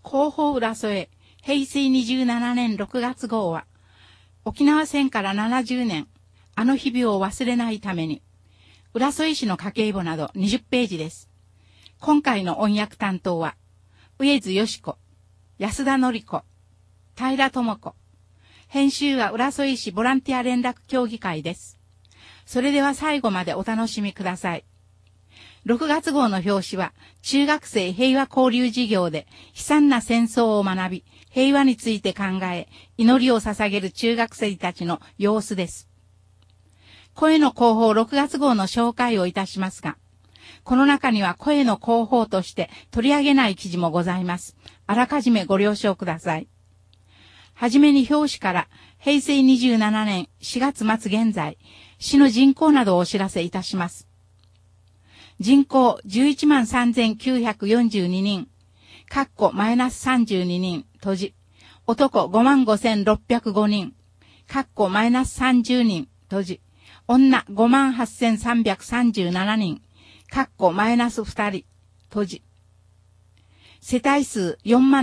広報浦添、平成27年6月号は、沖縄戦から70年、あの日々を忘れないために、浦添市の家計簿など20ページです。今回の音訳担当は、上津よし子、安田典子、平智子。編集は浦添市ボランティア連絡協議会です。それでは最後までお楽しみください。6月号の表紙は、中学生平和交流事業で悲惨な戦争を学び、平和について考え、祈りを捧げる中学生たちの様子です。声の広報6月号の紹介をいたしますが、この中には声の広報として取り上げない記事もございます。あらかじめご了承ください。はじめに表紙から平成27年4月末現在、市の人口などをお知らせいたします。人口113,942人、-32人、閉じ。男55,605人、-30人、閉じ。女58,337人、-2人、閉じ。世帯数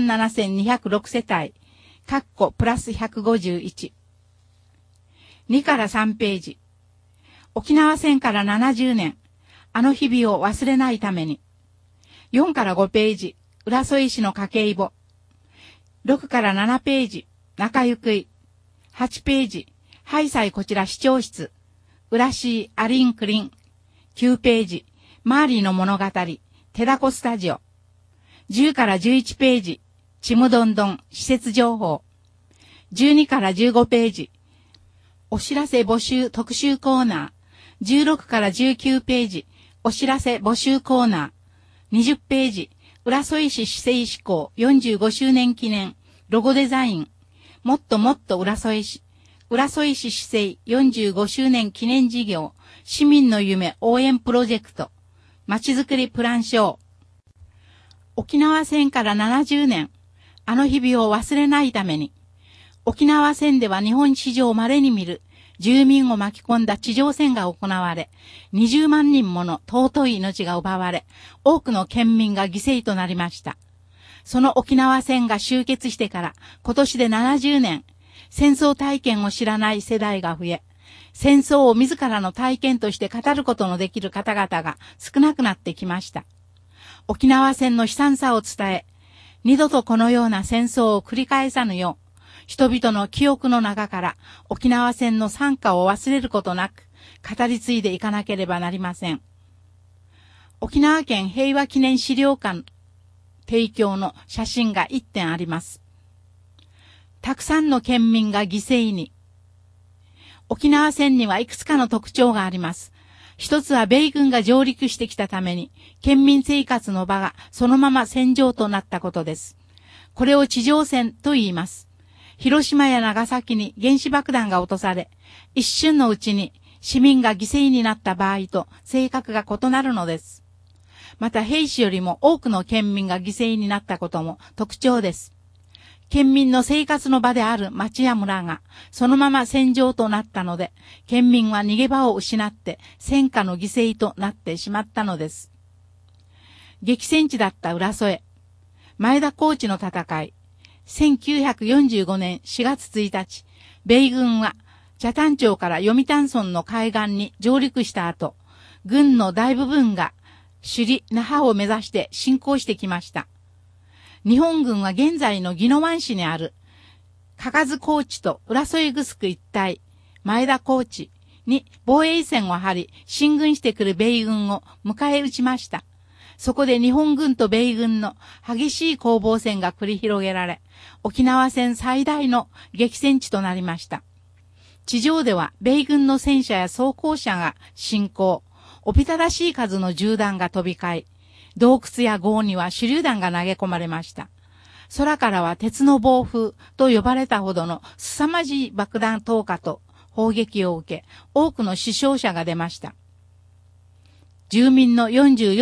47,206世帯、+151。2から3ページ。沖縄戦から70年、あの日々を忘れないために。4から5ページ、浦添市の家計簿。6から7ページ、中ゆくい。8ページ、ハイサイこちら市長室。浦市アリンクリン。9ページ、マーリーの物語、テダコスタジオ。10から11ページ、ちむどんどん施設情報。12から15ページ、お知らせ募集特集コーナー。16から19ページ、お知らせ募集コーナー。20ページ、浦添市市政施行45周年記念、ロゴデザイン。もっともっと浦添市。浦添市市政45周年記念事業、市民の夢応援プロジェクト。まちづくりプラン賞。沖縄戦から70年、あの日々を忘れないために。沖縄戦では日本史上稀に見る住民を巻き込んだ地上戦が行われ、20万人もの尊い命が奪われ、多くの県民が犠牲となりました。その沖縄戦が終結してから今年で70年、戦争体験を知らない世代が増え、戦争を自らの体験として語ることのできる方々が少なくなってきました。沖縄戦の悲惨さを伝え、二度とこのような戦争を繰り返さぬよう、人々の記憶の中から沖縄戦の惨禍を忘れることなく語り継いでいかなければなりません。沖縄県平和記念資料館提供の写真が1点あります。たくさんの県民が犠牲に。沖縄戦にはいくつかの特徴があります。一つは米軍が上陸してきたために県民生活の場がそのまま戦場となったことです。これを地上戦と言います。広島や長崎に原子爆弾が落とされ、一瞬のうちに市民が犠牲になった場合と性格が異なるのです。また兵士よりも多くの県民が犠牲になったことも特徴です。県民の生活の場である町や村がそのまま戦場となったので、県民は逃げ場を失って戦火の犠牲となってしまったのです。激戦地だった浦添。前田高地の戦い。1945年4月1日、米軍は北谷町から読谷村の海岸に上陸した後、軍の大部分が首里那覇を目指して進行してきました。日本軍は現在の宜野湾市にある、嘉数高地と浦添城一帯、前田高地に防衛線を張り、進軍してくる米軍を迎え撃ちました。そこで日本軍と米軍の激しい攻防戦が繰り広げられ、沖縄戦最大の激戦地となりました。地上では米軍の戦車や装甲車が進行、おびただしい数の銃弾が飛び交い、洞窟や壕には手榴弾が投げ込まれました。空からは鉄の暴風と呼ばれたほどの凄まじい爆弾投下と砲撃を受け、多くの死傷者が出ました。住民の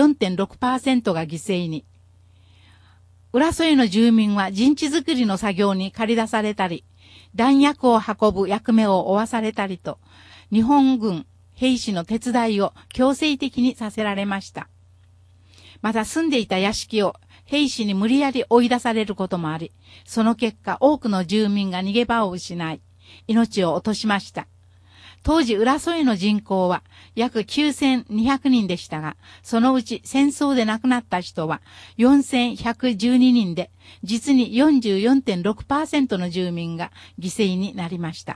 44.6% が犠牲に。浦添の住民は陣地作りの作業に駆り出されたり、弾薬を運ぶ役目を負わされたりと、日本軍兵士の手伝いを強制的にさせられました。また住んでいた屋敷を兵士に無理やり追い出されることもあり、その結果多くの住民が逃げ場を失い、命を落としました。当時浦添の人口は約9200人でしたが、そのうち戦争で亡くなった人は4112人で、実に 44.6% の住民が犠牲になりました。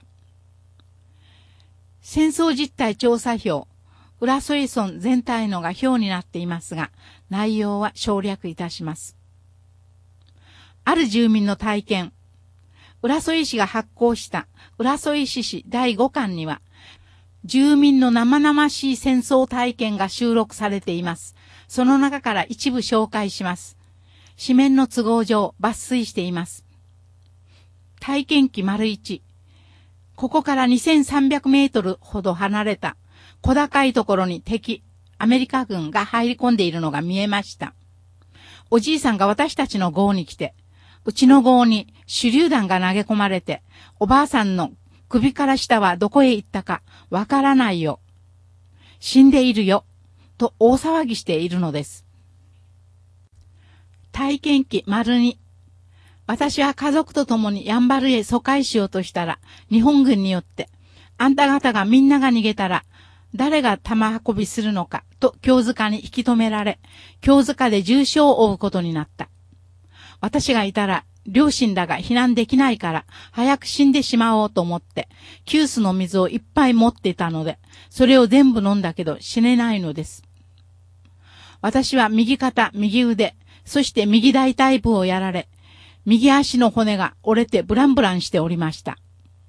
戦争実態調査表、浦添村全体のが表になっていますが、内容は省略いたします。ある住民の体験、浦添市が発行した浦添市史第5巻には、住民の生々しい戦争体験が収録されています。その中から一部紹介します。紙面の都合上抜粋しています。体験記丸1。ここから2300メートルほど離れた小高いところに敵、アメリカ軍が入り込んでいるのが見えました。おじいさんが私たちの壕に来て、うちの壕に手榴弾が投げ込まれて、おばあさんの首から下はどこへ行ったかわからないよ。死んでいるよ。と大騒ぎしているのです。体験記丸2。私は家族と共にやんばるへ疎開しようとしたら、日本軍によって、あんた方がみんなが逃げたら、誰が玉運びするのか、と京塚に引き止められ、京塚で重傷を負うことになった。私がいたら、両親らが避難できないから、早く死んでしまおうと思って、急須の水をいっぱい持っていたので、それを全部飲んだけど死ねないのです。私は右肩、右腕、そして右大腿部をやられ、右足の骨が折れてブランブランしておりました。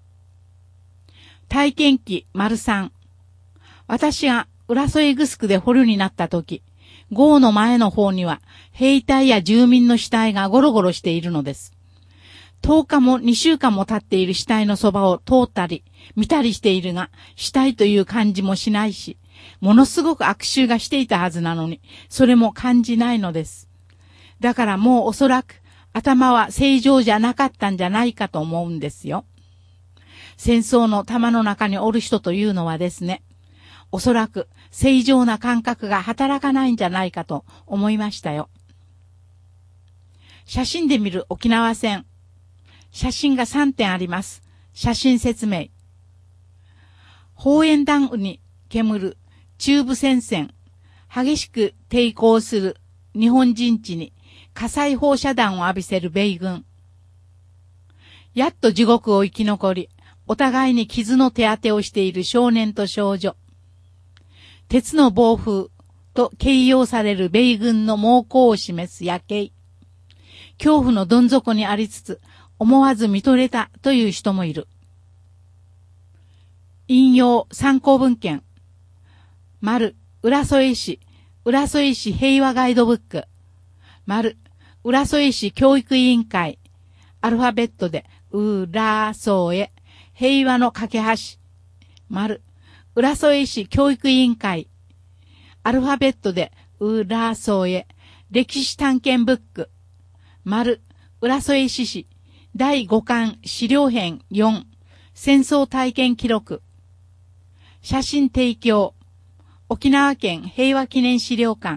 体験記丸3。私が浦添グスクで捕虜になった時、壕の前の方には兵隊や住民の死体がゴロゴロしているのです。10日も2週間も経っている死体のそばを通ったり、見たりしているが、死体という感じもしないし、ものすごく悪臭がしていたはずなのに、それも感じないのです。だからもうおそらく頭は正常じゃなかったんじゃないかと思うんですよ。戦争の弾の中におる人というのはですね、おそらく正常な感覚が働かないんじゃないかと思いましたよ。写真で見る沖縄戦。写真が3点あります。写真説明。砲煙弾雨に煙る中部戦線。激しく抵抗する日本陣地に火災放射弾を浴びせる米軍。やっと地獄を生き残り、お互いに傷の手当てをしている少年と少女。鉄の暴風と形容される米軍の猛攻を示す夜景。恐怖のどん底にありつつ、思わず見とれたという人もいる。引用参考文献。丸、浦添市平和ガイドブック。丸、浦添市教育委員会。アルファベットで、浦添、平和の架け橋。丸、浦添市教育委員会。アルファベットで、浦添、歴史探検ブック。丸、浦添市史、第5巻資料編4、戦争体験記録。写真提供、沖縄県平和記念資料館。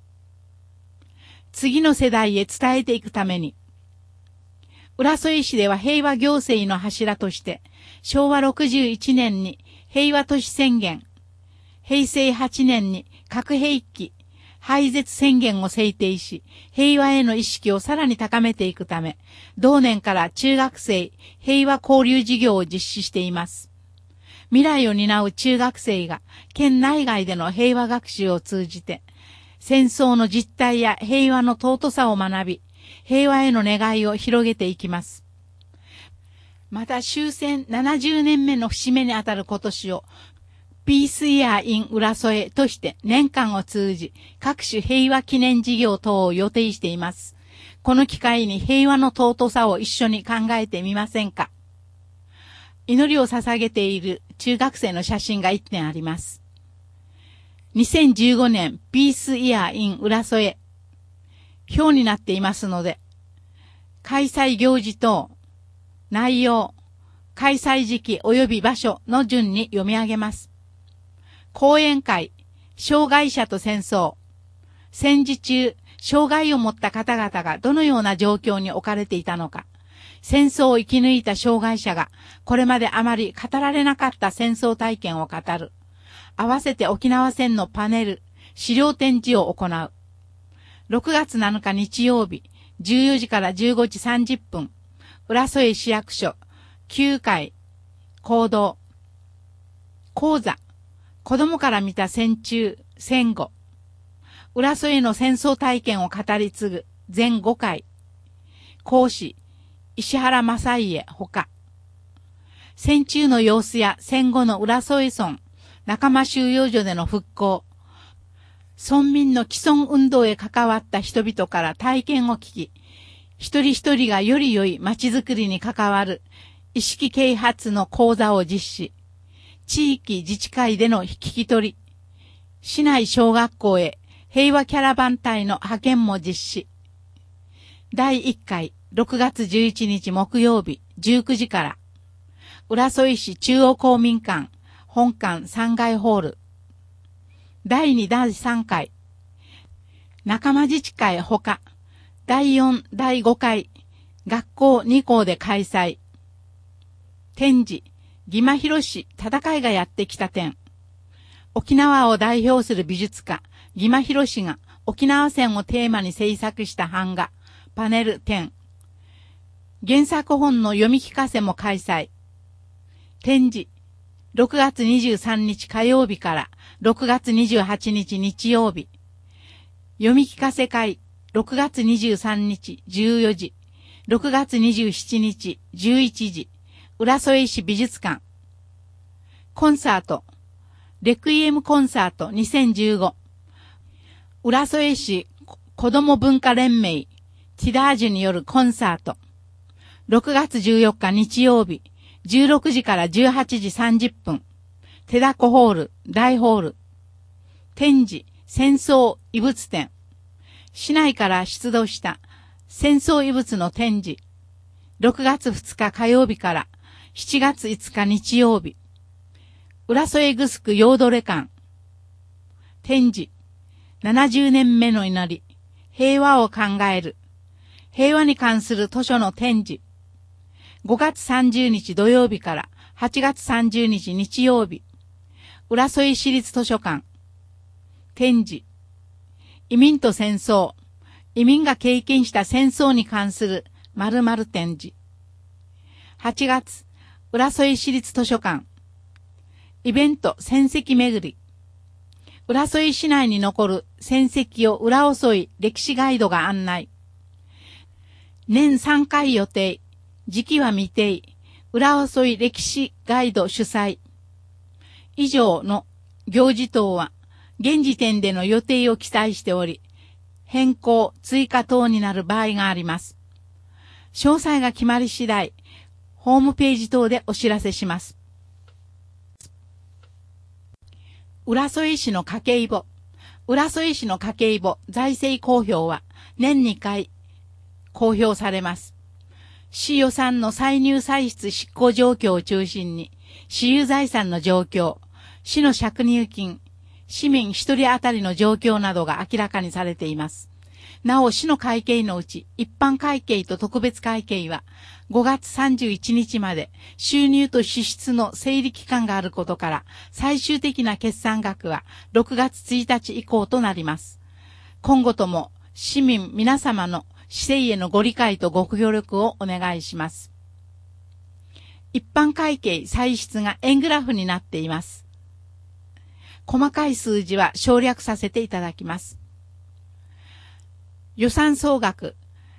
次の世代へ伝えていくために、浦添市では平和行政の柱として、昭和61年に平和都市宣言、平成8年に核兵器廃絶宣言を制定し、平和への意識をさらに高めていくため、同年から中学生平和交流事業を実施しています。未来を担う中学生が県内外での平和学習を通じて、戦争の実態や平和の尊さを学び、平和への願いを広げていきます。また終戦70年目の節目にあたる今年を、ピースイヤーイン浦添として年間を通じ各種平和記念事業等を予定しています。この機会に平和の尊さを一緒に考えてみませんか。祈りを捧げている中学生の写真が1点あります。2015年ピースイヤーイン浦添表になっていますので、開催行事等、内容、開催時期及び場所の順に読み上げます。講演会、障害者と戦争、戦時中、 障害を持った方々がどのような状況に置かれていたのか、戦争を生き抜いた障害者がこれまであまり語られなかった戦争体験を語る。合わせて沖縄戦のパネル、資料展示を行う。6月7日日曜日、14時から15時30分、浦添市役所、9階、講堂。講座、子供から見た戦中、戦後。浦添の戦争体験を語り継ぐ、全5回。講師、石原正家ほか。戦中の様子や戦後の浦添村、仲間収容所での復興。村民の既存運動へ関わった人々から体験を聞き、一人一人がより良い街づくりに関わる意識啓発の講座を実施。地域自治会での聞き取り。市内小学校へ平和キャラバン隊の派遣も実施。第1回6月11日木曜日19時から、浦添市中央公民館本館3階ホール。第2第3回仲間自治会ほか第4第5回学校2校で開催。展示、義間博戦いがやってきた展。沖縄を代表する美術家、義間博が沖縄戦をテーマに制作した版画、パネル展。原作本の読み聞かせも開催。展示、6月23日火曜日から6月28日日曜日。読み聞かせ会、6月23日14時、6月27日11時。浦添市美術館。コンサート。レクイエムコンサート2015。浦添市子ども文化連盟ティダージュによるコンサート。6月14日日曜日、16時から18時30分。手だこホール、大ホール。展示、戦争遺物展。市内から出土した戦争遺物の展示。6月2日火曜日から7月5日日曜日。浦添グスクヨードレ館。展示。70年目の祈り。平和を考える。平和に関する図書の展示。5月30日土曜日から8月30日日曜日。浦添市立図書館。展示。移民と戦争。移民が経験した戦争に関する〇〇展示。8月。浦添市立図書館。イベント戦跡巡り。浦添市内に残る戦跡を浦添歴史ガイドが案内。年3回予定。時期は未定。浦添歴史ガイド主催。以上の行事等は現時点での予定を記載しており、変更、追加等になる場合があります。詳細が決まり次第、ホームページ等でお知らせします。浦添市の家計簿。浦添市の家計簿財政公表は年2回公表されます。市予算の歳入歳出執行状況を中心に、私有財産の状況、市の借入金、市民一人当たりの状況などが明らかにされています。なお、市の会計のうち、一般会計と特別会計は、5月31日まで収入と支出の整理期間があることから、最終的な決算額は6月1日以降となります。今後とも、市民皆様の市政へのご理解とご協力をお願いします。一般会計歳出が円グラフになっています。細かい数字は省略させていただきます。予算総額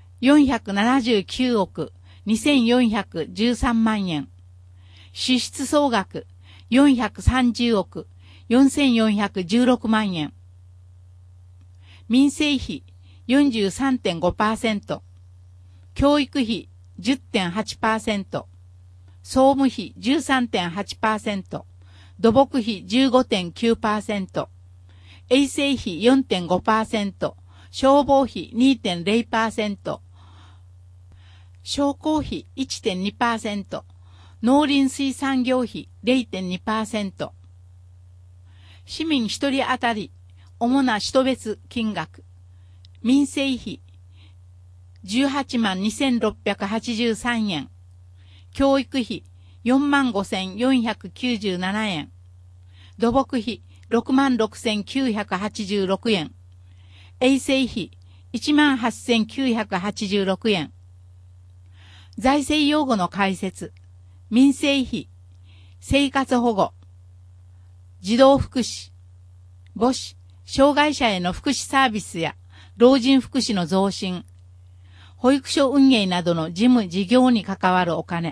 479億2413万円。支出総額430億4416万円。民生費 43.5%。教育費 10.8%。総務費 13.8%。土木費 15.9%。衛生費 4.5%。消防費 2.0%。商工費 1.2%。農林水産業費 0.2%。市民一人当たり、主な使途別金額。 民生費18万2683円。教育費4万5497円。土木費6万6986円。衛生費1万8986円。財政用語の解説。民生費、生活保護、児童福祉、母子、障害者への福祉サービスや老人福祉の増進、保育所運営などの事務事業に関わるお金。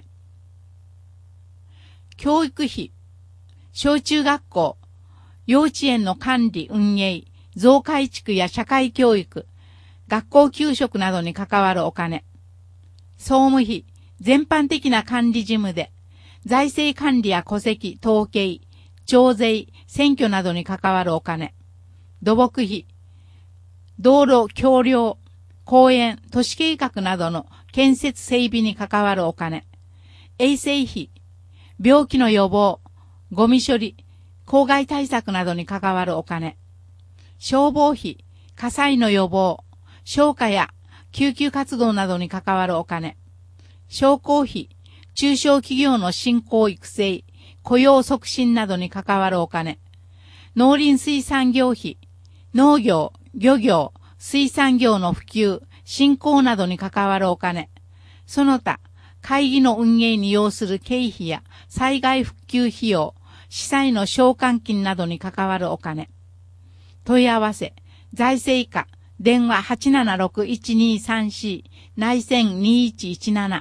教育費、小中学校、幼稚園の管理運営、増改築や社会教育、学校給食などに関わるお金。総務費、全般的な管理事務で、財政管理や戸籍、統計、徴税、選挙などに関わるお金。土木費、道路、橋梁、公園、都市計画などの建設整備に関わるお金。衛生費、病気の予防、ゴミ処理、公害対策などに関わるお金。消防費、火災の予防、消火や救急活動などに関わるお金。商工費、中小企業の振興育成、雇用促進などに関わるお金。農林水産業費、農業、漁業、水産業の普及、振興などに関わるお金。その他、会議の運営に要する経費や災害復旧費用、司祭の償還金などに関わるお金。問い合わせ、財政課、電話 876-1234 内線2117。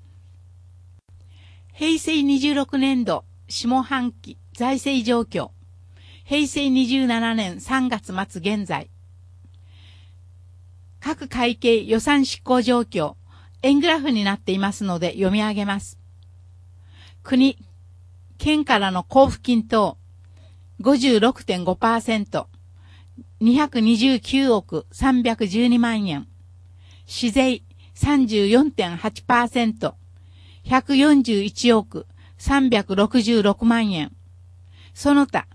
平成26年度下半期財政状況。平成27年3月末現在。各会計予算執行状況、円グラフになっていますので読み上げます。国、県からの交付金等 56.5%、229億312万円。市税 34.8%、141億366万円。その他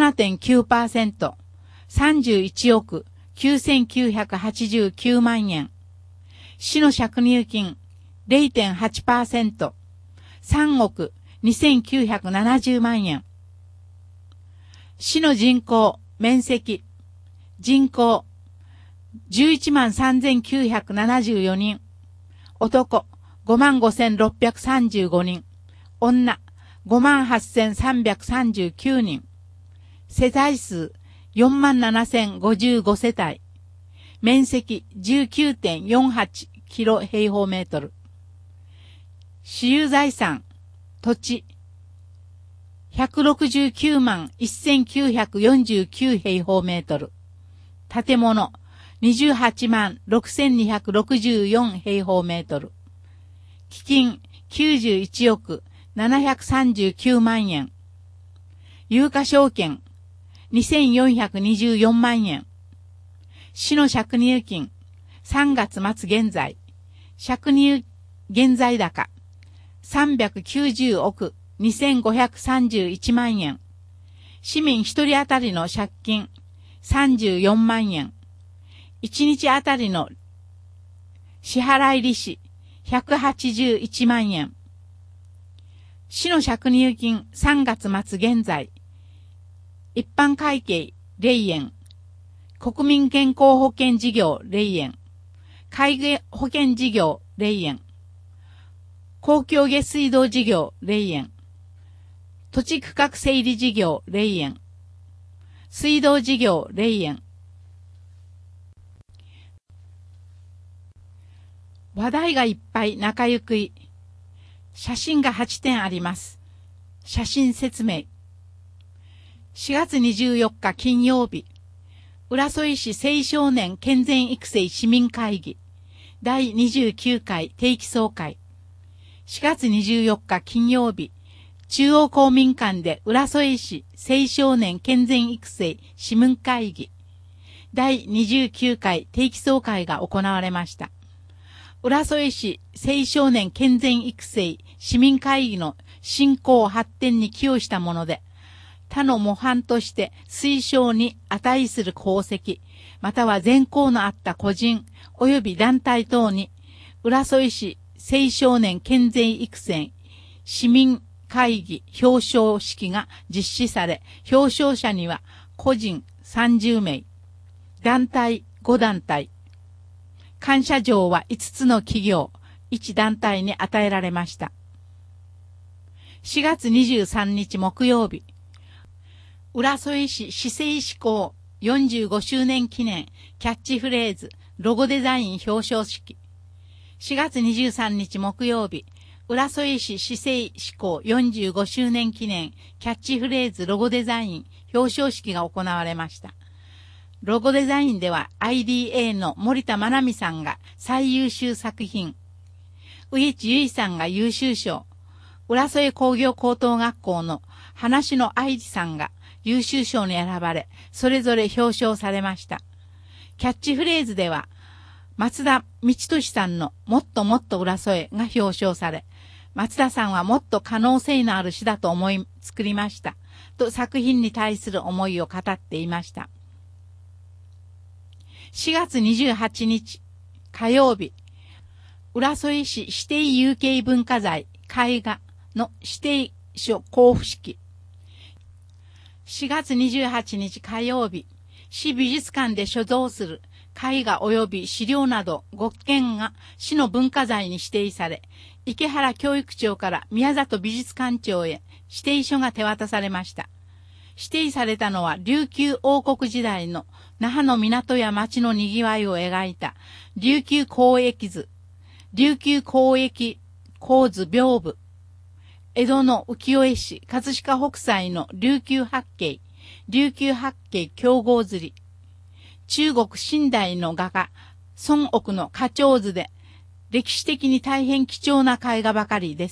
7.9%、31億9989万円。市の借入金 0.8%、3億2970万円。市の人口、面積、人口、113,974人。男、55,635人。女、58,339人。世帯数、47,055世帯。面積、19.48 キロ平方メートル。私有財産、土地、169万1949平方メートル。建物、28万6264平方メートル。基金、91億739万円。有価証券、2424万円。市の借入金、3月末現在。借入現在高、390億2531万円。市民一人当たりの借金、34万円。1日あたりの支払い利子、181万円。市の借入金3月末現在。一般会計0円。国民健康保険事業0円。介護保険事業0円。公共下水道事業0円。土地区画整理事業0円。水道事業0円。話題がいっぱい中行くい。写真が8点あります。写真説明。4月24日金曜日。浦添市青少年健全育成市民会議。第29回定期総会。4月24日金曜日。中央公民館で浦添市青少年健全育成市民会議。第29回定期総会が行われました。浦添市青少年健全育成市民会議の振興発展に寄与したもので、他の模範として推奨に値する功績、 または全校のあった個人及び団体等に、浦添市青少年健全育成市民会議表彰式が実施され、表彰者には個人30名、団体5団体、感謝状は5つの企業、1団体に与えられました。4月23日木曜日、浦添市市政施行45周年記念キャッチフレーズロゴデザイン表彰式。4月23日木曜日、浦添市市政施行45周年記念キャッチフレーズロゴデザイン表彰式が行われました。ロゴデザインでは IDA の森田真奈美さんが最優秀作品、植地結衣さんが優秀賞、浦添工業高等学校の話の愛知さんが優秀賞に選ばれ、それぞれ表彰されました。キャッチフレーズでは、松田道俊さんのもっともっと浦添が表彰され、松田さんはもっと可能性のある詩だと思い作りました。と作品に対する思いを語っていました。4月28日火曜日、浦添市指定有形文化財絵画の指定書交付式。4月28日火曜日、市美術館で所蔵する絵画及び資料など5件が市の文化財に指定され、池原教育長から宮里美術館長へ指定書が手渡されました。指定されたのは琉球王国時代の那覇の港や町の賑わいを描いた琉球交易図、琉球交易構図屏風、江戸の浮世絵師葛飾北斎の琉球八景、琉球八景競合釣り、中国清代の画家孫奥の花鳥図で歴史的に大変貴重な絵画ばかりです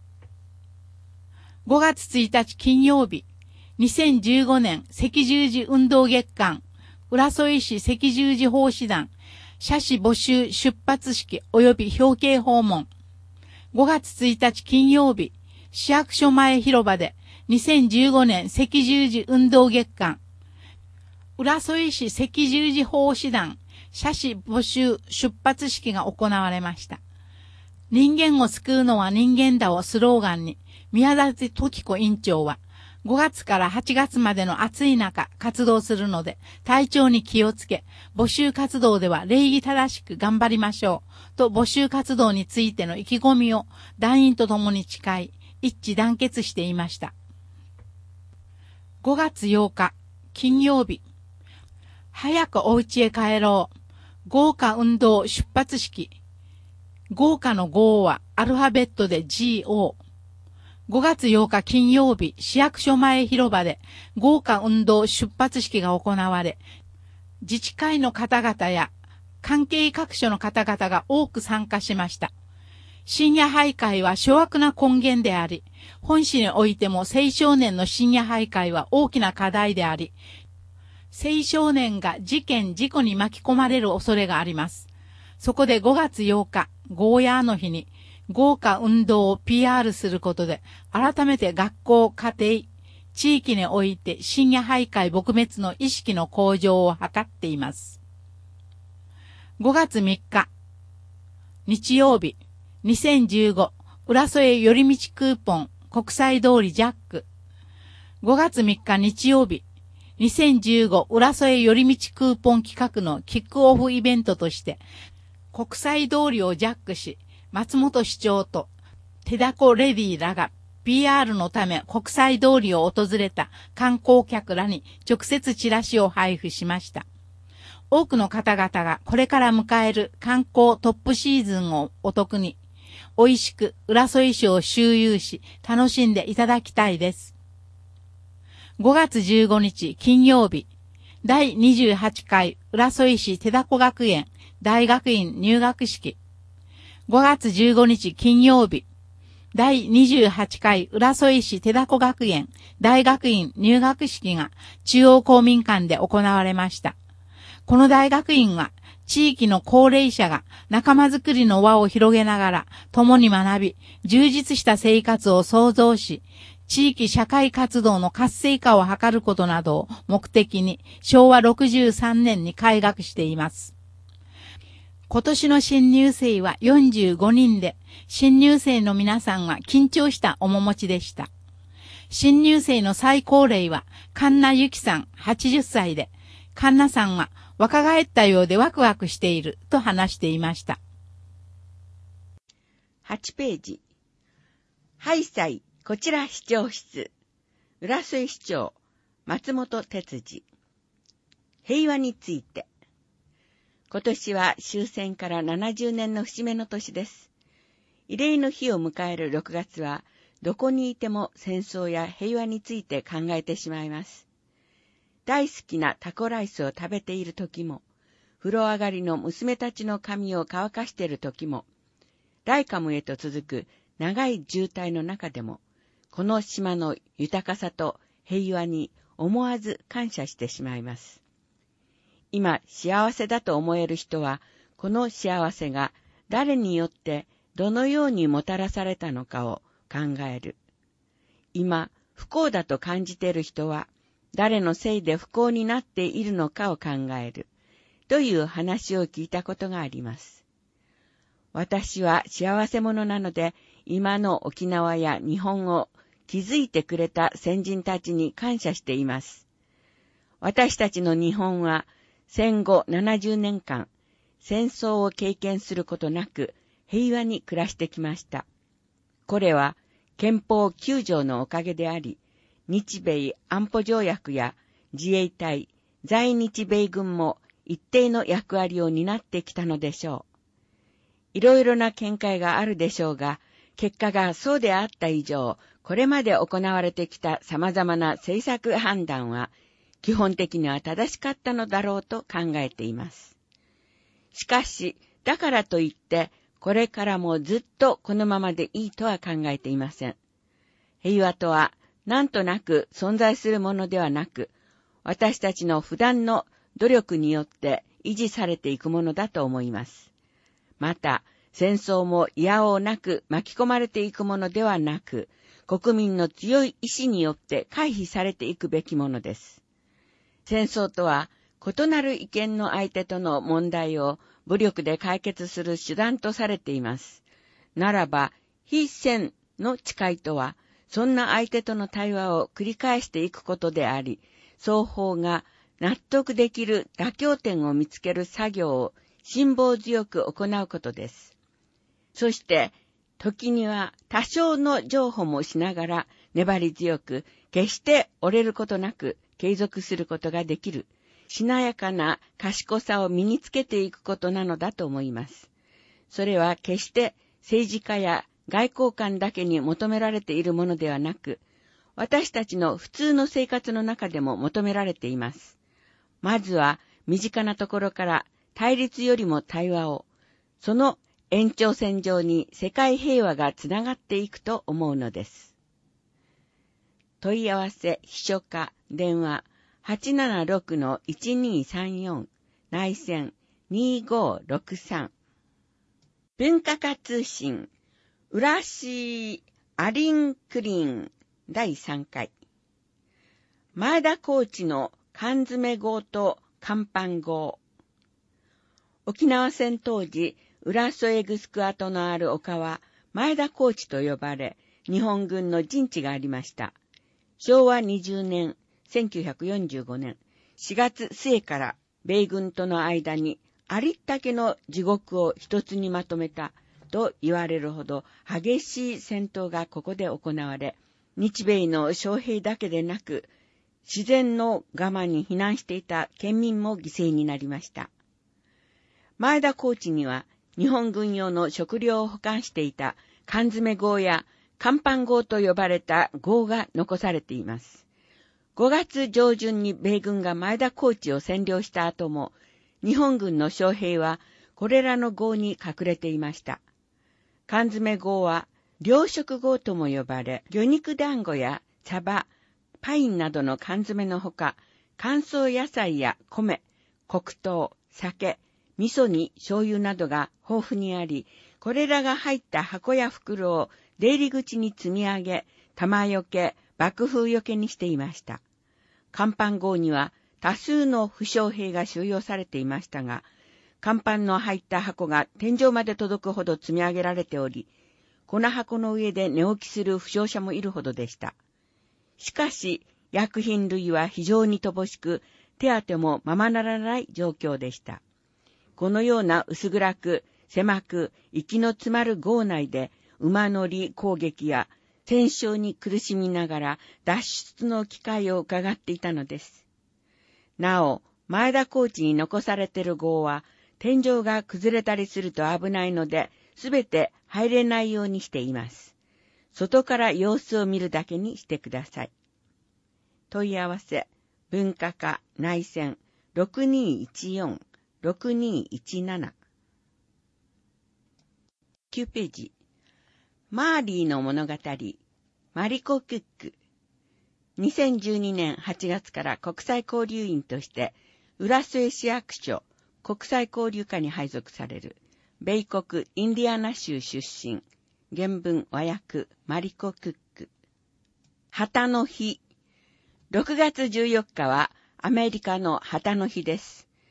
。5月1日金曜日、2015年赤十字運動月間浦添市赤十字奉仕団社士募集出発式及び表敬訪問。5月1日金曜日、市役所前広場で2015年赤十字運動月間浦添市赤十字奉仕団社士募集出発式が行われました。人間を救うのは人間だをスローガンに、宮崎時子委員長は、5月から8月までの暑い中活動するので、体調に気をつけ、募集活動では礼儀正しく頑張りましょう、と募集活動についての意気込みを団員と共に誓い、一致団結していました。5月8日、金曜日。早くお家へ帰ろう。豪華運動出発式。豪華の豪はアルファベットで GO。5月8日金曜日、市役所前広場で豪華運動出発式が行われ、自治会の方々や関係各所の方々が多く参加しました。深夜徘徊は諸悪な根源であり、本市においても青少年の深夜徘徊は大きな課題であり、青少年が事件・事故に巻き込まれる恐れがあります。そこで5月8日、ゴーヤーの日に、豪華運動を PR することで、改めて学校、家庭、地域において深夜徘徊撲滅の意識の向上を図っています。5月3日、日曜日、2015、浦添寄り道クーポン、国際通りジャック。5月3日日曜日、2015浦添寄り道クーポン企画のキックオフイベントとして、国際通りをジャックし、松本市長と手だこレディらが PR のため国際通りを訪れた観光客らに直接チラシを配布しました。多くの方々がこれから迎える観光トップシーズンをお得に、美味しく浦添市を周遊し楽しんでいただきたいです。5月15日金曜日、第28回浦添市手だこ学園大学院入学式。5月15日金曜日、第28回浦添市手だこ学園大学院入学式が中央公民館で行われました。この大学院は地域の高齢者が仲間づくりの輪を広げながら共に学び、充実した生活を創造し、 地域社会活動の活性化を図ることなどを目的に昭和63年に開学しています。今年の新入生は45人で、新入生の皆さんは緊張した面持ちでした。新入生の最高齢は、神奈ゆきさん80歳で、神奈さんは若返ったようでワクワクしていると話していました。 8ページ。ハイサイ、こちら市長室。浦添市長、松本哲司。平和について。今年は終戦から70年の節目の年です。慰霊の日を迎える6月は、どこにいても戦争や平和について考えてしまいます。大好きなタコライスを食べている時も、風呂上がりの娘たちの髪を乾かしている時も、ライカムへと続く長い渋滞の中でも、この島の豊かさと平和に思わず感謝してしまいます。今幸せだと思える人は、この幸せが誰によってどのようにもたらされたのかを考える。今不幸だと感じている人は、誰のせいで不幸になっているのかを考える。という話を聞いたことがあります。私は幸せ者なので、今の沖縄や日本を築いてくれた先人たちに感謝しています。私たちの日本は戦後70年間、戦争を経験することなく平和に暮らしてきました。これは憲法9条のおかげであり、日米安保条約や自衛隊、在日米軍も一定の役割を担ってきたのでしょう。いろいろな見解があるでしょうが、結果がそうであった以上、これまで行われてきた様々な政策判断は、基本的には正しかったのだろうと考えています。しかし、だからといって、これからもずっとこのままでいいとは考えていません。平和とは、なんとなく存在するものではなく、私たちの普段の努力によって維持されていくものだと思います。また、戦争もいやおうなく巻き込まれていくものではなく、国民の強い意志によって回避されていくべきものです。戦争とは、異なる意見の相手との問題を武力で解決する手段とされています。ならば、非戦の誓いとは、そんな相手との対話を繰り返していくことであり、双方が納得できる妥協点を見つける作業を辛抱強く行うことです。そして、時には多少の譲歩もしながら粘り強く、決して折れることなく継続することができる、しなやかな賢さを身につけていくことなのだと思います。それは決して政治家や外交官だけに求められているものではなく、私たちの普通の生活の中でも求められています。まずは身近なところから対立よりも対話を、その延長線上に世界平和がつながっていくと思うのです。問い合わせ秘書課電話 876-1234 内線2563文化課通信浦市アリンクリン第3回前田コーチの缶詰号と乾パン号。沖縄戦当時、浦添グスク跡のある丘は前田コーチと呼ばれ、日本軍の陣地がありました。昭和20年、1945年4月末から米軍との間にありったけの地獄を一つにまとめたと言われるほど激しい戦闘がここで行われ、日米の将兵だけでなく、自然の我慢に避難していた県民も犠牲になりました。前田コーチには日本軍用の食料を保管していた缶詰号や乾パン号と呼ばれた号が残されています。5月上旬に米軍が前田コーチを占領した後も、日本軍の将兵はこれらの号に隠れていました。缶詰号は糧食号とも呼ばれ、魚肉団子や茶葉、パインなどの缶詰のほか、乾燥野菜や米、黒糖、酒、味噌に醤油などが豊富にあり、これらが入った箱や袋を出入り口に積み上げ、 弾よけ、爆風よけにしていました。甲板壕には多数の負傷兵が収容されていましたが、甲板の入った箱が天井まで届くほど積み上げられており、この箱の上で寝起きする負傷者もいるほどでした。しかし、薬品類は非常に乏しく、手当てもままならない状況でした。このような薄暗く、狭く、息の詰まる壕内で、馬乗り攻撃や戦傷に苦しみながら脱出の機会を伺っていたのです。なお、前田コーチに残されている壕は、天井が崩れたりすると危ないので、すべて入れないようにしています。外から様子を見るだけにしてください。問い合わせ、文化課内線 6214-6217 9ページ。マーリーの物語、マリコ・クック。2012年8月から国際交流員として、浦添市役所国際交流課に配属される、米国インディアナ州出身、原文和訳マリコ・クック。旗の日。6月14日はアメリカの旗の日です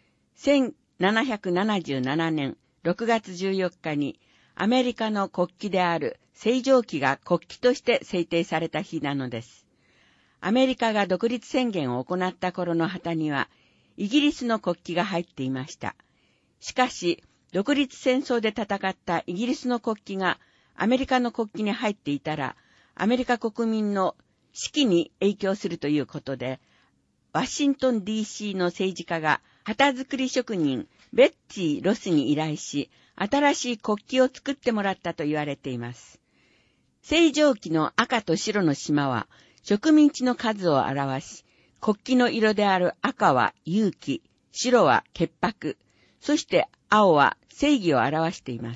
。1777年6月14日にアメリカの国旗である星条旗が国旗として制定された日なのです。アメリカが独立宣言を行った頃の旗にはイギリスの国旗が入っていました。しかし、独立戦争で戦ったイギリスの国旗がアメリカの国旗に入っていたら、アメリカ国民の士気に影響するということで、ワシントン DC の政治家が旗作り職人ベッツィ・ロスに依頼し、新しい国旗を作ってもらったと言われています。星条旗の赤と白の島は植民地の数を表し、国旗の色である赤は勇気、白は潔白、そして青は正義を表しています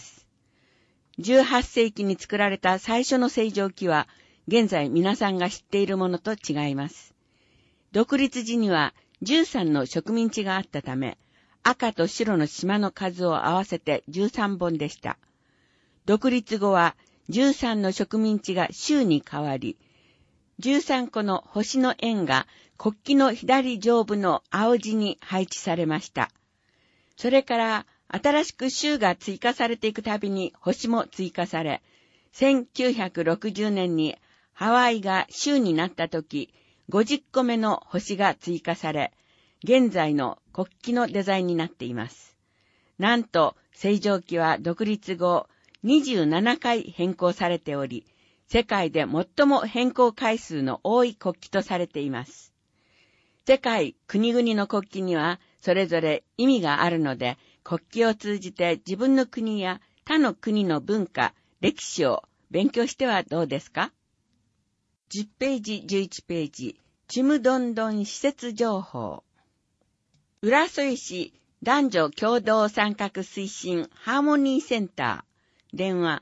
。18世紀に作られた最初の星条旗は、現在皆さんが知っているものと違います。独立時には13の植民地があったため、赤と白の島の数を合わせて13本でした。独立後は13の植民地が州に変わり、13個の星の円が国旗の左上部の青地に配置されました。それから新しく州が追加されていくたびに星も追加され、1960年にハワイが州になったとき、50個目の星が追加され、現在の国旗のデザインになっています。なんと、星条旗は独立後27回変更されており、世界で最も変更回数の多い国旗とされています。世界国々の国旗にはそれぞれ意味があるので、国旗を通じて自分の国や他の国の文化、歴史を勉強してはどうですか？ 10 ページ、11ページ、ちむどんどん施設情報。浦添市男女共同参画推進ハーモニーセンター。電話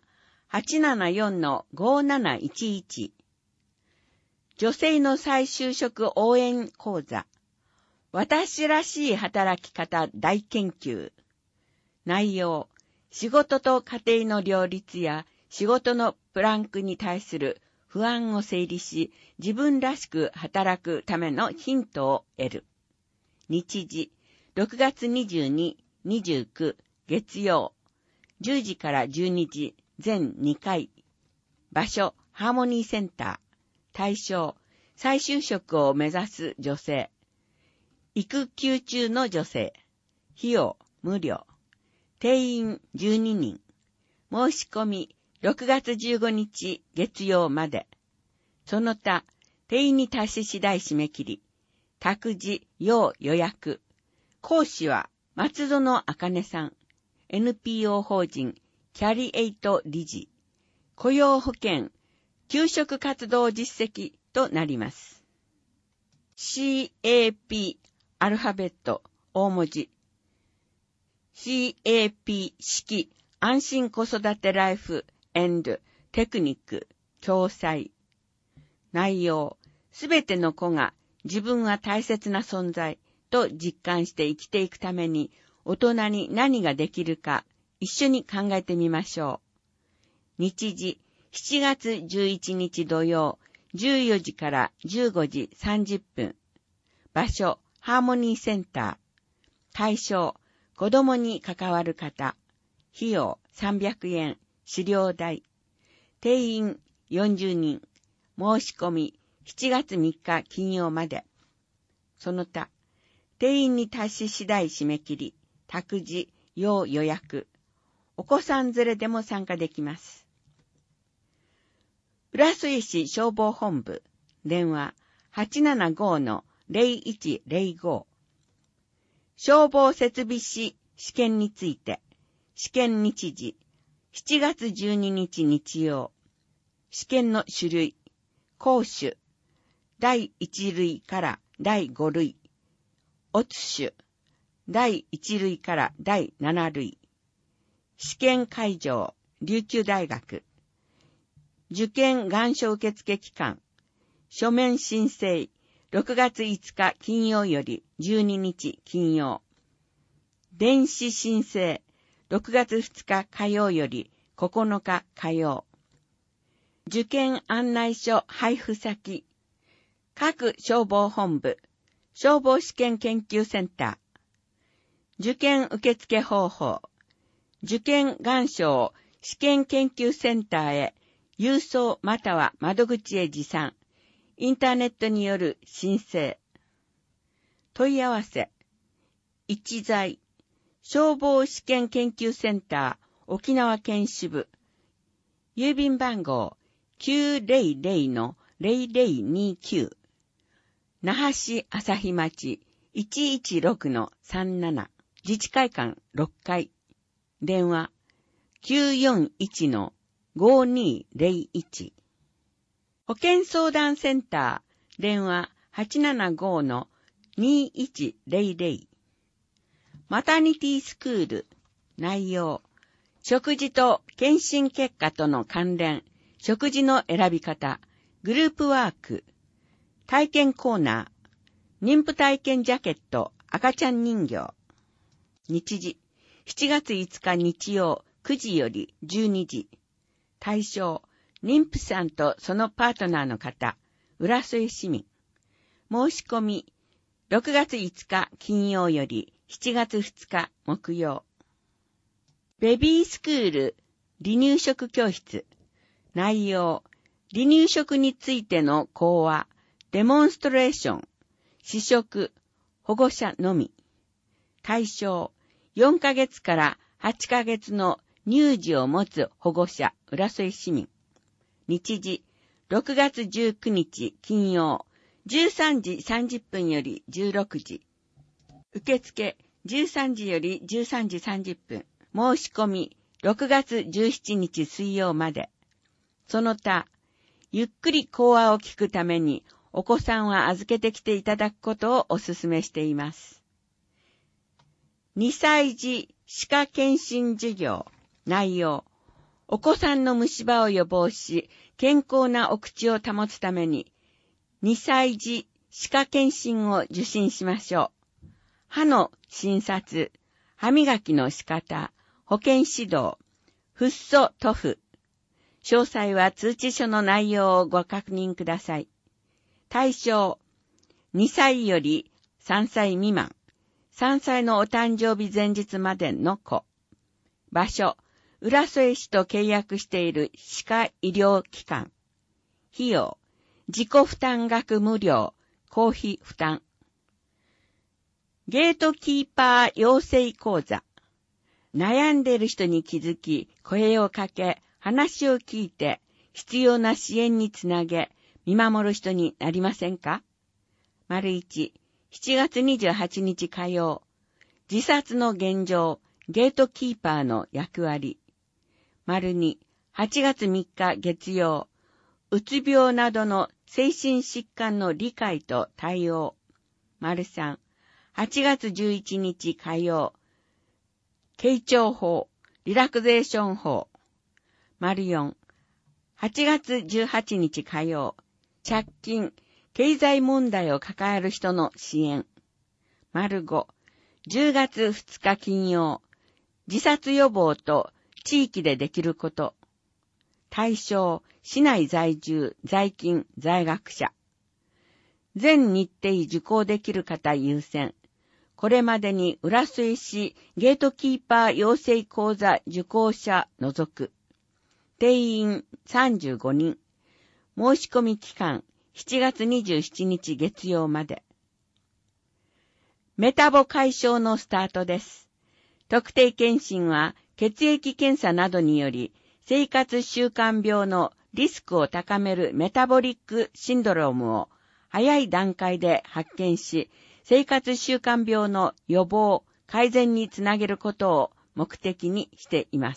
874-5711。女性の再就職応援講座。私らしい働き方大研究。内容。仕事と家庭の両立や仕事のプランクに対する不安を整理し、自分らしく働くためのヒントを得る。日時、6月22、29、月曜、10時から12時、全2回。場所、ハーモニーセンター。対象、再就職を目指す女性。育休中の女性。費用、無料。定員12人。申し込み、6月15日月曜まで。その他、定員に達し次第締め切り。託児、要予約。講師は、松園茜さん。NPO 法人、キャリエイト理事。雇用保険、求職活動実績となります。CAP、アルファベット、大文字。CAP 式、安心子育てライフ&テクニック、共催。内容、すべての子が自分は大切な存在と実感して生きていくために大人に何ができるか一緒に考えてみましょう。日時、7月11日土曜、 14時から15時30分。場所、ハーモニーセンター。対象、子供に関わる方。費用、300円。資料代。定員、40人。申し込み、7月3日金曜まで。その他、定員に達し次第締め切り、託児、要予約。お子さん連れでも参加できます。浦添市消防本部、電話 875-0105。消防設備士試験について、試験日時、7月12日日曜。試験の種類、講種、第1類から第5類。オツ種、第1類から第7類。試験会場、琉球大学。受験願書受付期間。書面申請、6月5日金曜より12日金曜。電子申請、6月2日火曜より9日火曜。受験案内書配布先。各消防本部、消防試験研究センター。受験受付方法。受験願書を試験研究センターへ郵送または窓口へ持参。インターネットによる申請。問い合わせ。一在。消防試験研究センター沖縄県支部。郵便番号 900-0029。那覇市朝日町 116-37。自治会館6階。電話 941-5201。保健相談センター、電話 875-2100。マタニティスクール、内容、食事と検診結果との関連、食事の選び方、グループワーク、体験コーナー、妊婦体験ジャケット、赤ちゃん人形。日時、7月5日日曜9時より12時。対象、妊婦さんとそのパートナーの方、浦添市民。申し込み、6月5日金曜より7月2日木曜。ベビースクール離乳食教室。内容、離乳食についての講話、デモンストレーション、試食、保護者のみ。対象、4ヶ月から8ヶ月の乳児を持つ保護者、浦添市民。日時、6月19日金曜、13時30分より16時。受付、13時より13時30分。申し込み、6月17日水曜まで。その他、ゆっくり講話を聞くために、お子さんは預けてきていただくことをお勧めしています。2歳児歯科検診授業。内容。お子さんの虫歯を予防し、健康なお口を保つために、2歳児歯科検診を受診しましょう。歯の診察、歯磨きの仕方、保健指導、フッ素塗布。詳細は通知書の内容をご確認ください。対象、2歳より3歳未満、3歳のお誕生日前日までの子。場所、浦添市と契約している歯科医療機関。費用、自己負担額無料、公費負担。ゲートキーパー養成講座。悩んでいる人に気づき、声をかけ、話を聞いて、必要な支援につなげ、見守る人になりませんか？ 1、7月28日火曜。自殺の現状、ゲートキーパーの役割。2、8月3日月曜。うつ病などの精神疾患の理解と対応。3、8月11日火曜。傾聴法、リラクゼーション法。4、8月18日火曜。借金、経済問題を抱える人の支援。5、10月2日金曜。自殺予防と地域でできること。 対象、市内在住、在勤、在学者。全日程受講できる方優先。これまでに浦添市ゲートキーパー養成講座受講者除く。定員35人。申し込み期間7月27日月曜まで。メタボ解消のスタートです。特定健診は血液検査などにより生活習慣病のリスクを高めるメタボリックシンドロームを早い段階で発見し、生活習慣病の予防、改善につなげることを目的にしています。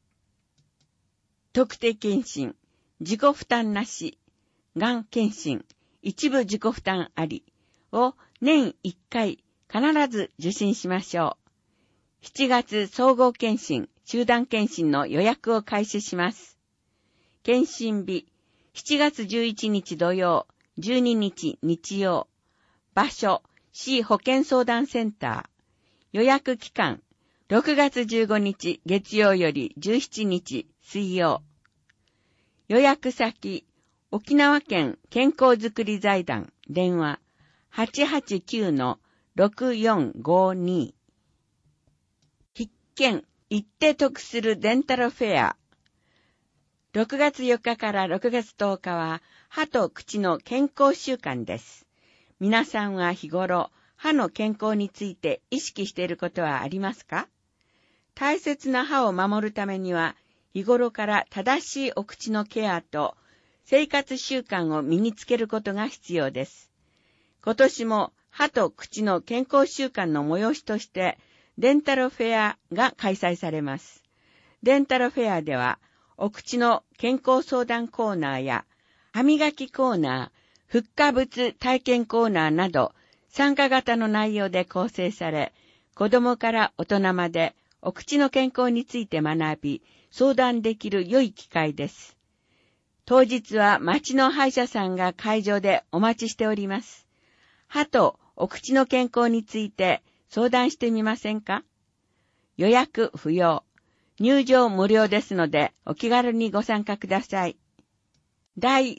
特定健診、自己負担なし、がん検診、一部自己負担ありを年1回必ず受診しましょう。7月総合検診、集団検診の予約を開始します。検診日、7月11日土曜、12日日曜。場所、市保健相談センター。予約期間、6月15日月曜より17日水曜。予約先、沖縄県健康づくり財団、電話、889-6452。必見、行って得するデンタルフェア。6月4日から6月10日は、歯と口の健康週間です。皆さんは日頃、歯の健康について意識していることはありますか？大切な歯を守るためには、日頃から正しいお口のケアと生活習慣を身につけることが必要です。今年も歯と口の健康習慣の催しとして、デンタルフェアが開催されます。デンタルフェアでは、お口の健康相談コーナーや、歯磨きコーナー、フッ化物体験コーナーなど、参加型の内容で構成され、子供から大人までお口の健康について学び、相談できる良い機会です。当日は町の歯医者さんが会場でお待ちしております。歯とお口の健康について相談してみませんか？予約不要。入場無料ですので、お気軽にご参加ください。第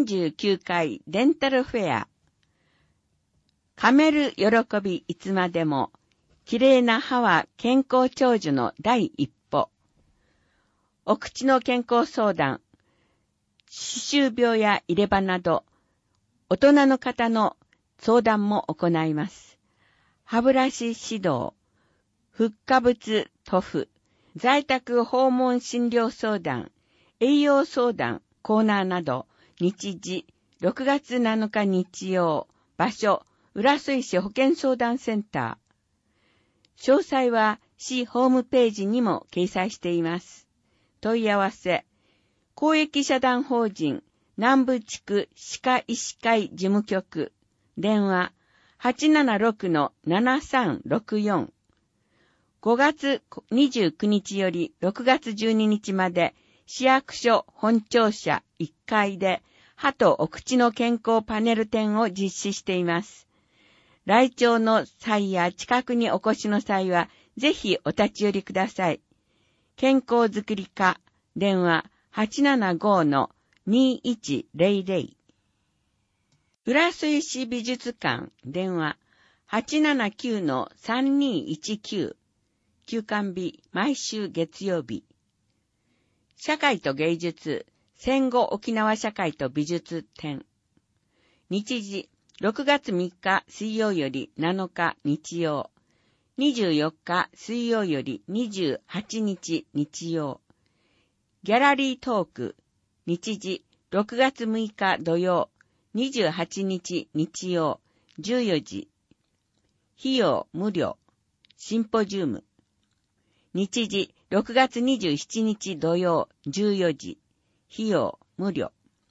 39回デンタルフェア。噛める喜びいつまでも。綺麗な歯は健康長寿の第一歩。お口の健康相談。歯周病や入れ歯など、大人の方の相談も行います。歯ブラシ指導。フッ化物塗布。在宅訪問診療相談、栄養相談、コーナーなど、日時、6月7日日曜、場所、浦添市保健相談センター。詳細は市ホームページにも掲載しています。問い合わせ、公益社団法人、南部地区歯科医師会事務局、電話、876-7364。5月29日より6月12日まで市役所本庁舎1階で歯とお口の健康パネル展を実施しています。来庁の際や近くにお越しの際はぜひお立ち寄りください。健康づくり課電話 875-2100。浦添市美術館電話 879-3219。休館日、毎週月曜日。社会と芸術、戦後沖縄社会と美術展。日時、6月3日水曜より7日日曜。24日水曜より28日日曜。ギャラリートーク。日時、6月6日土曜。28日日曜。14時。費用無料。シンポジウム。日時、6月27日土曜、14時。費用、無料。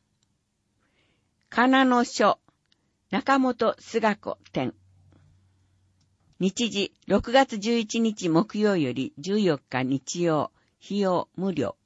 かなの書、中本菅子展。日時、6月11日木曜より14日日曜、費用、無料。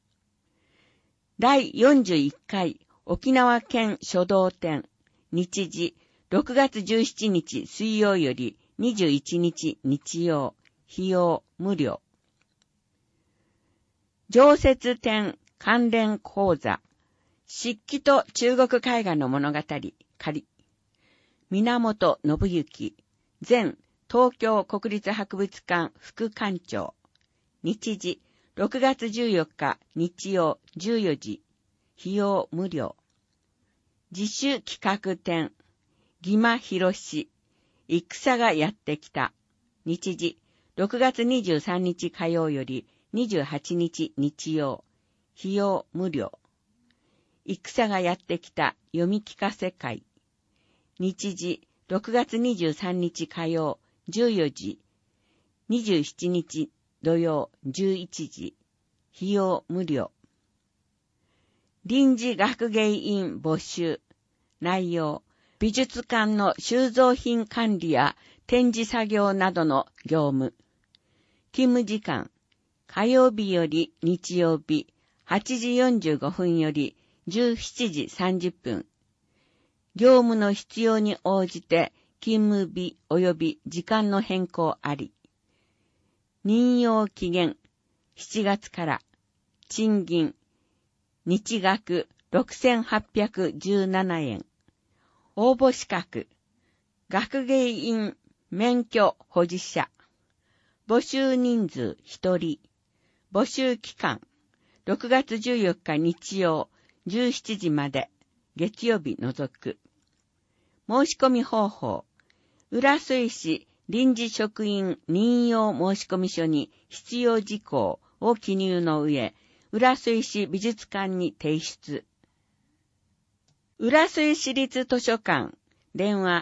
第41回沖縄県書道展。日時、6月17日水曜より21日日曜、費用、無料。常設展関連講座、漆器と中国絵画の物語、仮。源信之、前東京国立博物館副館長。日時、6月14日日曜14時。費用無料。自主企画展、義間博士、戦がやってきた。日時、6月23日火曜より28日日曜。費用無料。戦がやってきた読み聞かせ会。日時、6月23日火曜14時。27日土曜11時。費用無料。臨時学芸員募集。内容、美術館の収蔵品管理や展示作業などの業務。勤務時間、火曜日より日曜日、8時45分より17時30分。業務の必要に応じて勤務日及び時間の変更あり。任用期限、7月から。賃金、日額6817円。応募資格、学芸員免許保持者。募集人数1人。募集期間、6月14日日曜17時まで、月曜日除く。申し込み方法、浦添市臨時職員任用申込書に必要事項を記入の上、浦添市美術館に提出。浦添市立図書館、電話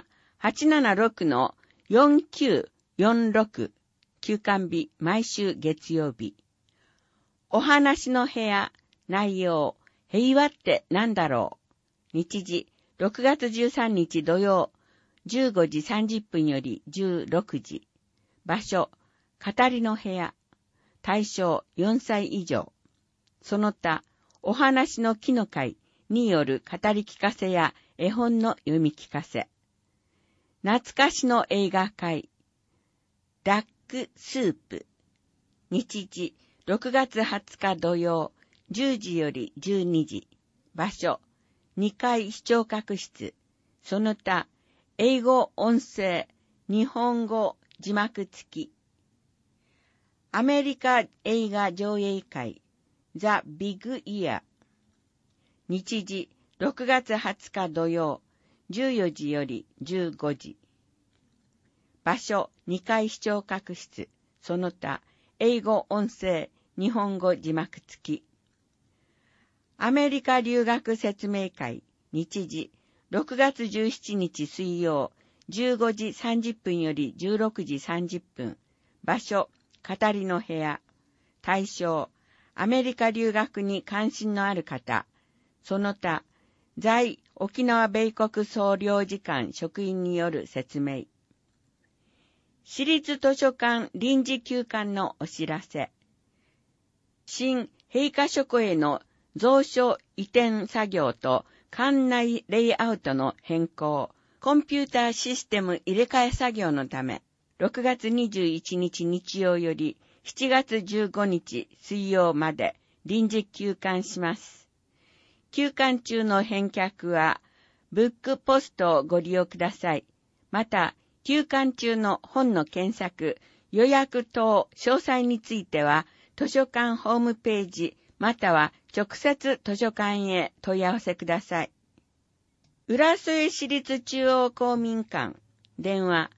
876-4946、休館日毎週月曜日。お話の部屋、内容、平和って何だろう。日時、6月13日土曜、15時30分より16時。場所、語りの部屋。対象4歳以上。その他、お話の木の会による語り聞かせや絵本の読み聞かせ。懐かしの映画会。ダックスープ。日時、6月20日土曜、10時より12時。場所、2階視聴覚室。その他、英語音声、日本語字幕付き。アメリカ映画上映会、ザ・ビッグ・イヤー。日時、6月20日土曜、14時より15時。場所、2階視聴覚室。その他、英語音声、日本語字幕付き。アメリカ留学説明会、日時、6月17日水曜、15時30分より16時30分。場所、語りの部屋。対象、アメリカ留学に関心のある方。その他、在沖縄米国総領事館職員による説明。市立図書館臨時休館のお知らせ。新閉課書庫への蔵書移転作業と館内レイアウトの変更、コンピューターシステム入れ替え作業のため、6月21日日曜より7月15日水曜まで臨時休館します。休館中の返却は、ブックポストをご利用ください。また、休館中の本の検索、予約等詳細については、図書館ホームページ、または直接図書館へ問い合わせください。浦添市立中央公民館、電話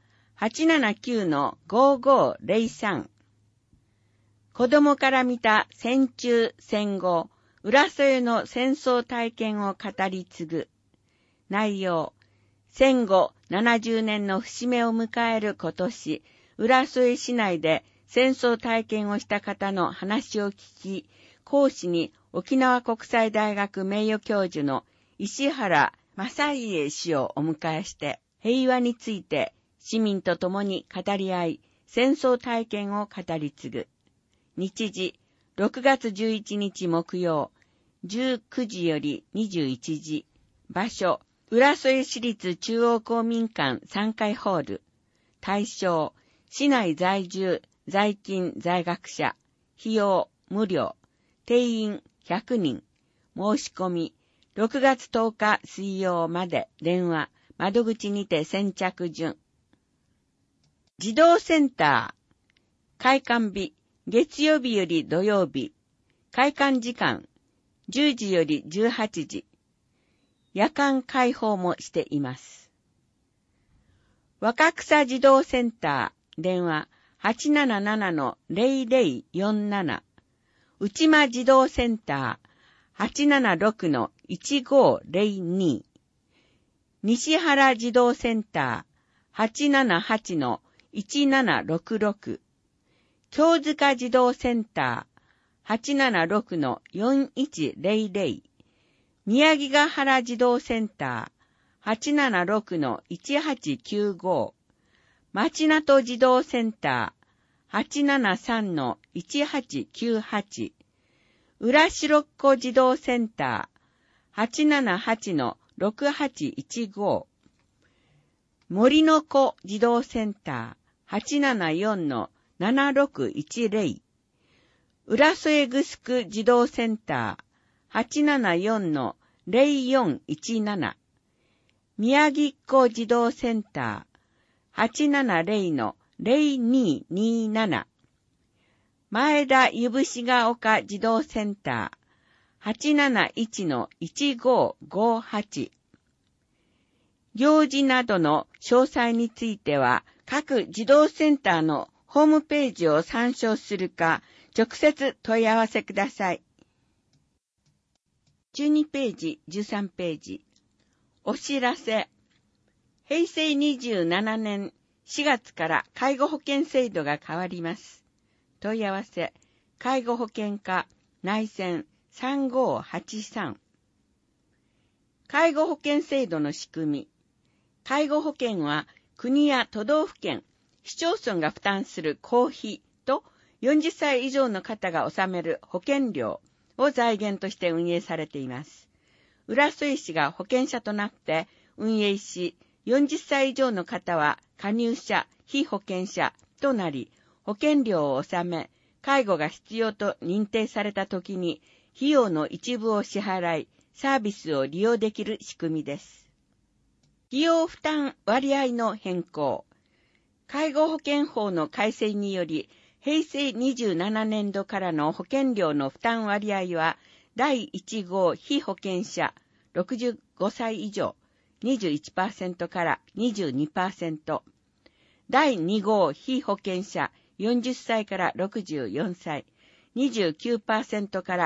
879-5503。子供から見た戦中戦後、浦添の戦争体験を語り継ぐ。内容、戦後70年の節目を迎える今年、浦添市内で戦争体験をした方の話を聞き、講師に沖縄国際大学名誉教授の石原正家氏をお迎えして、平和について市民と共に語り合い、戦争体験を語り継ぐ。日時、6月11日木曜、19時より21時。場所、浦添市立中央公民館3階ホール。対象、市内在住、在勤、在学者。費用、無料。定員 100人。申し込み、6月10日水曜まで電話、窓口にて先着順。児童センター、開館日、月曜日より土曜日、開館時間、10時より18時、夜間開放もしています。若草児童センター、電話 877-0047、内間児童センター、876-1502、西原児童センター、878-1766、京塚児童センター、876-4100、宮城ヶ原児童センター、876-1895、町名戸児童センター、873-1898、浦白子児童センター、878-6815、森の子児童センター、874-7610、浦添グスク児童センター、874-0417、宮城っ子児童センター、870-0227、前田ゆぶしが丘児童センター、871-1558、行事などの詳細については、各児童センターのホームページを参照するか、直接問い合わせください。12ページ、13ページ。お知らせ。平成27年4月から介護保険制度が変わります。問い合わせ、介護保険課内線3583。介護保険制度の仕組み。介護保険は国や都道府県、市町村が負担する公費と40歳以上の方が納める保険料を財源として運営されています。浦添市が保険者となって運営し、40歳以上の方は加入者、被保険者となり、保険料を納め、介護が必要と認定されたときに、費用の一部を支払い、サービスを利用できる仕組みです。費用負担割合の変更。介護保険法の改正により、平成27年度からの保険料の負担割合は、第1号被保険者65歳以上 21% から 22%、第2号被保険者40歳から64歳 29% から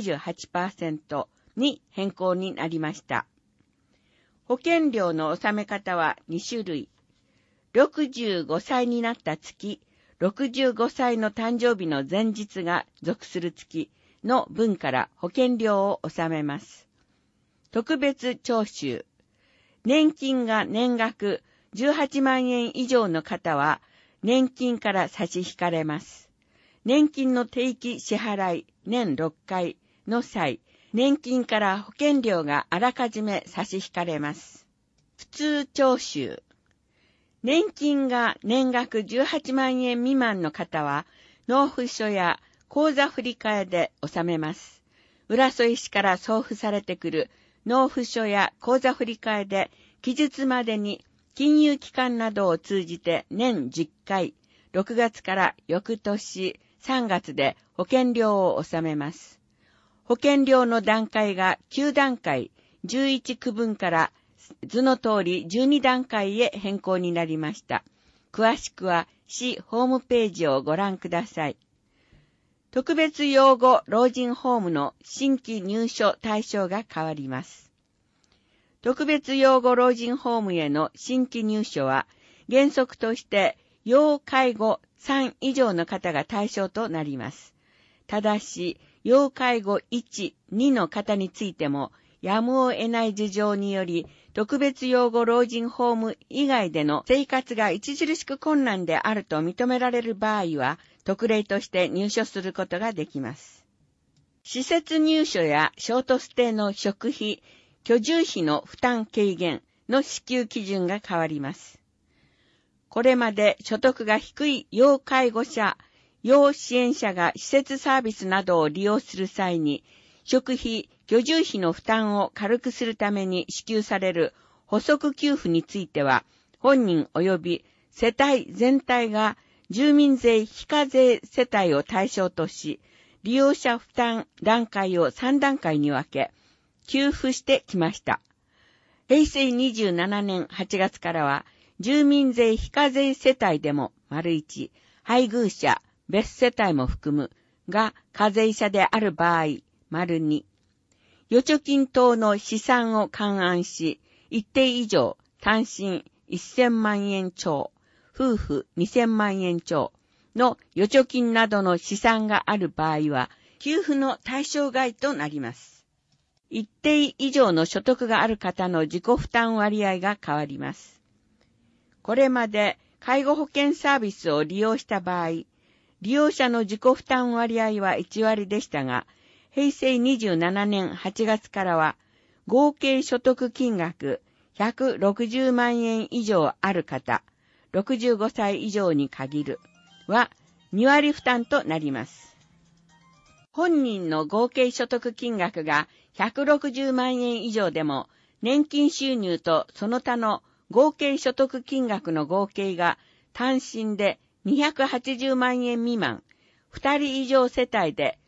28% に変更になりました。保険料の納め方は2種類。65歳になった月、65歳の誕生日の前日が属する月の分から保険料を納めます。特別徴収。年金が年額18万円以上の方は年金から差し引かれます。年金の定期支払い年6回の際、年金から保険料があらかじめ差し引かれます。普通徴収。年金が年額18万円未満の方は、納付書や口座振替で納めます。浦添市から送付されてくる納付書や口座振替で、期日までに金融機関などを通じて年10回、6月から翌年3月で保険料を納めます。保険料の段階が9段階、11区分から図の通り12段階へ変更になりました。詳しくは市ホームページをご覧ください。特別養護老人ホームの新規入所対象が変わります。特別養護老人ホームへの新規入所は原則として要介護3以上の方が対象となります。ただし、要介護1、2の方についてもやむを得ない事情により、特別養護老人ホーム以外での生活が著しく困難であると認められる場合は、特例として入所することができます。施設入所やショートステイの食費、居住費の負担軽減の支給基準が変わります。これまで所得が低い要介護者、要支援者が施設サービスなどを利用する際に、 食費、居住費の負担を軽くするために支給される補足給付については、本人及び世帯全体が住民税非課税世帯を対象とし、利用者負担段階を3段階に分け、給付してきました。平成27年8月からは、住民税非課税世帯でも、1、配偶者、別世帯も含むが課税者である場合、2、預貯金等の資産を勘案し、一定以上、単身1000万円超、夫婦2000万円超の預貯金などの資産がある場合は、給付の対象外となります。一定以上の所得がある方の自己負担割合が変わります。これまで介護保険サービスを利用した場合、利用者の自己負担割合は1割でしたが、平成27年8月からは、合計所得金額160万円以上ある方、65歳以上に限るは2割負担となります。本人の合計所得金額が160万円以上でも、年金収入とその他の合計所得金額の合計が単身で280万円未満、2人以上世帯で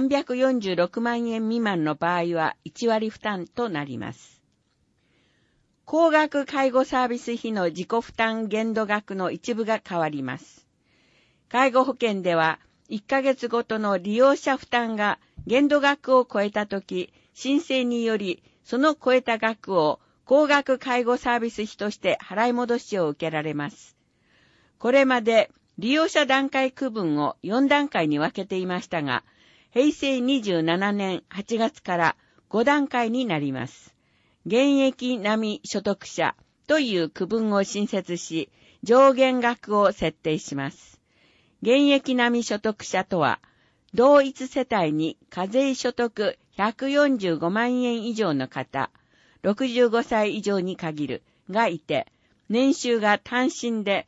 346万円未満の場合は1割負担となります。高額介護サービス費の自己負担限度額の一部が変わります。介護保険では1ヶ月ごとの利用者負担が限度額を超えたとき、申請によりその超えた額を高額介護サービス費として払い戻しを受けられます。これまで利用者段階区分を4段階に分けていましたが、平成27年8月から5段階になります。現役並み所得者という区分を新設し、上限額を設定します。現役並み所得者とは、同一世帯に課税所得145万円以上の方、65歳以上に限るがいて、年収が単身で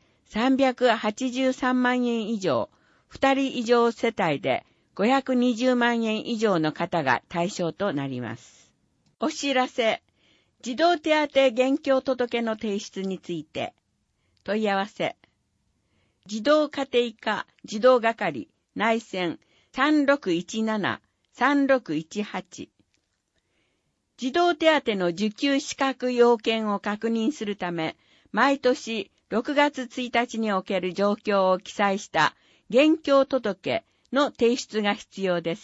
383万円以上、2人以上世帯で520万円以上の方が対象となります。お知らせ、児童手当現況届の提出について、問い合わせ、児童家庭課児童係内線3617-3618児童手当の受給資格要件を確認するため、毎年6月1日における状況を記載した現況届の提出が必要です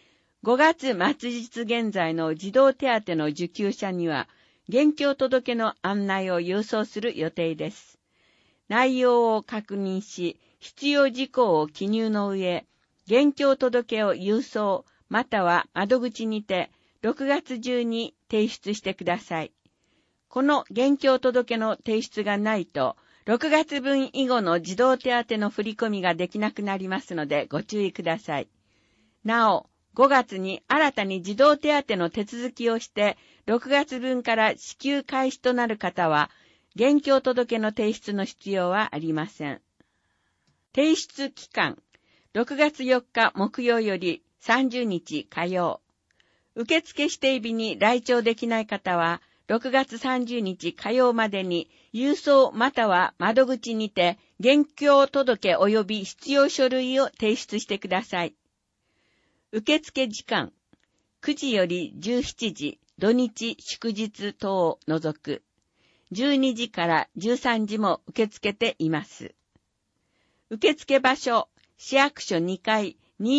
。5月末日現在の児童手当の受給者には、現況届の案内を郵送する予定です。内容を確認し、必要事項を記入の上、現況届を郵送または窓口にて6月中に提出してください。この現況届の提出がないと、6月分以後の児童手当の振り込みができなくなりますのでご注意ください。なお、5月に新たに児童手当の手続きをして、6月分から支給開始となる方は、現況届の提出の必要はありません。提出期間、6月4日木曜より30日火曜。受付指定日に来庁できない方は、6月30日火曜までに郵送または窓口にて現況届及び必要書類を提出してください。受付時間、9時より17時、土日祝日等を除く。12時から13時も受け付けています。受付場所、市役所2階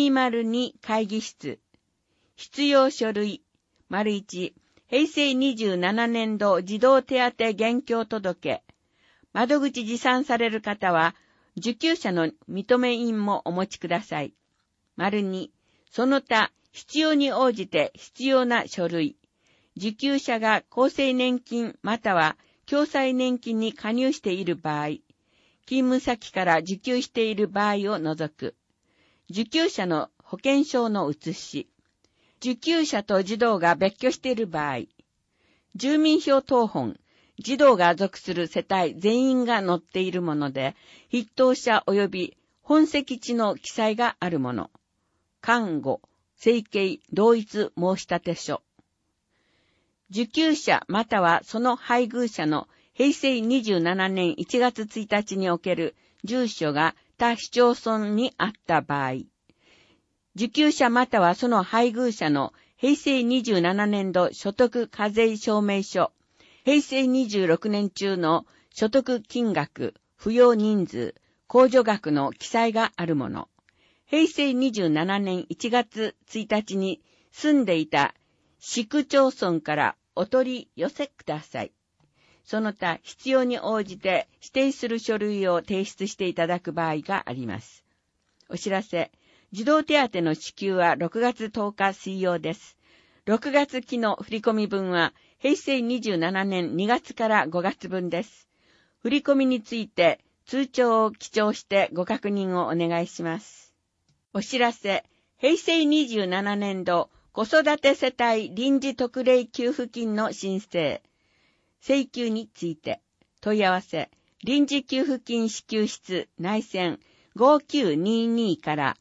202会議室。必要書類、1、平成27年度児童手当現況届。窓口持参される方は、受給者の認め印もお持ちください。2、その他、必要に応じて必要な書類。受給者が厚生年金または共済年金に加入している場合、勤務先から受給している場合を除く。受給者の保険証の写し。受給者と児童が別居している場合、住民票謄本、児童が属する世帯全員が載っているもので、筆頭者及び本籍地の記載があるもの。看護、 生計同一申立書。受給者またはその配偶者の平成27年1月1日における住所が他市町村にあった場合、受給者またはその配偶者の平成27年度所得課税証明書、平成26年中の所得金額、扶養人数、控除額の記載があるもの、平成27年1月1日に住んでいた市区町村からお取り寄せください。その他必要に応じて指定する書類を提出していただく場合があります。お知らせ。児童手当の支給は6月10日水曜です。6月期の振込分は平成27年2月から5月分です。振込について通帳を記帳してご確認をお願いします。お知らせ。平成27年度子育て世帯臨時特例給付金の申請、請求について問い合わせ、臨時給付金支給室内線5922から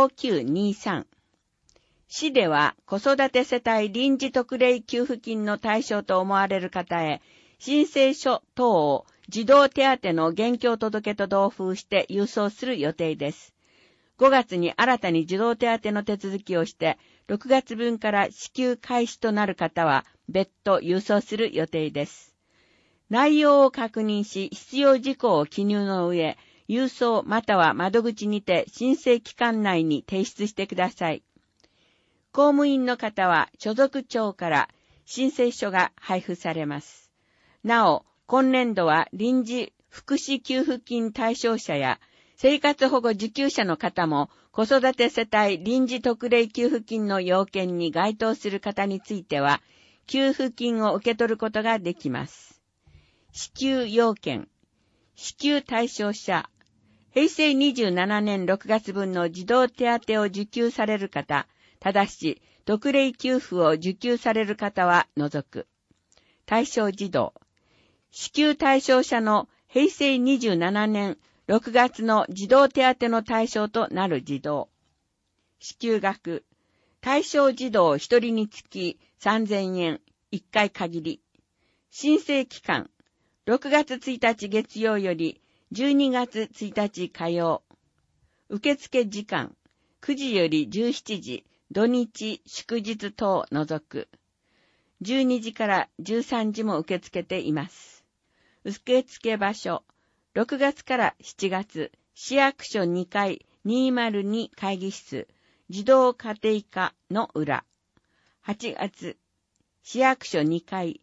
5923。市では子育て世帯臨時特例給付金の対象と思われる方へ、申請書等を児童手当の現況届と同封して郵送する予定です。5月に新たに児童手当の手続きをして、6月分から支給開始となる方は別途郵送する予定です。内容を確認し、必要事項を記入の上、郵送または窓口にて申請期間内に提出してください。公務員の方は所属庁から申請書が配布されます。なお、今年度は臨時福祉給付金対象者や生活保護受給者の方も子育て世帯臨時特例給付金の要件に該当する方については、給付金を受け取ることができます。支給要件、支給対象者、平成27年6月分の児童手当を受給される方、ただし特例給付を受給される方は除く。対象児童、支給対象者の平成27年6月の児童手当の対象となる児童。支給額、対象児童1人につき3000円、1回限り。申請期間、6月1日月曜より12月1日火曜。受付時間、9時より17時、土日、祝日等除く。12時から13時も受け付けています。受付場所、6月から7月、市役所2階202会議室、児童家庭科の裏。8月、市役所2階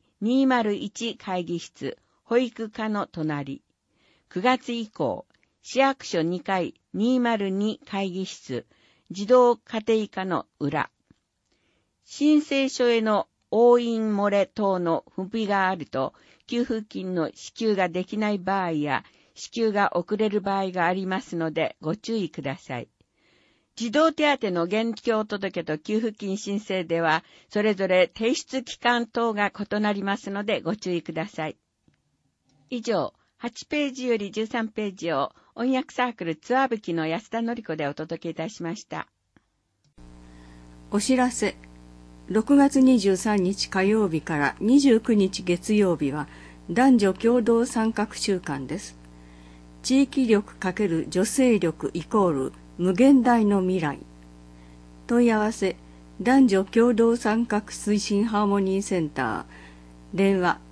201会議室、保育課の隣。9月以降、市役所2階202会議室、児童家庭科の裏。申請書への押印漏れ等の不備があると、給付金の支給ができない場合や、支給が遅れる場合がありますのでご注意ください。児童手当の現況届と給付金申請では、それぞれ提出期間等が異なりますのでご注意ください。以上、8ページより13ページを音訳サークルツアー吹きの安田典子でお届けいたしました。 お知らせ。6月23日火曜日から29日月曜日は男女共同参画週間です。地域力×女性力=無限大の未来。問い合わせ、男女共同参画推進ハーモニーセンター、電話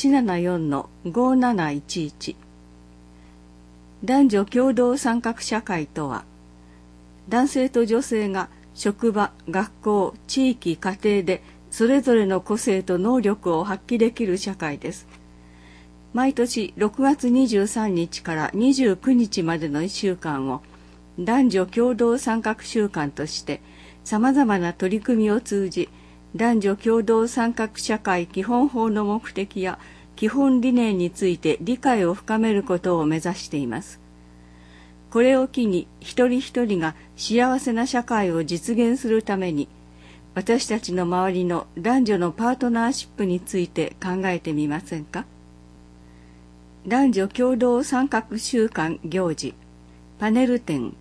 874-5711。男女共同参画社会とは、男性と女性が職場、学校、地域、家庭でそれぞれの個性と能力を発揮できる社会です。毎年6月23日から29日までの1週間を男女共同参画週間として様々な取り組みを通じ、男女共同参画社会基本法の目的や基本理念について理解を深めることを目指しています。これを機に一人一人が幸せな社会を実現するために、私たちの周りの男女のパートナーシップについて考えてみませんか。男女共同参画週間行事、パネル展、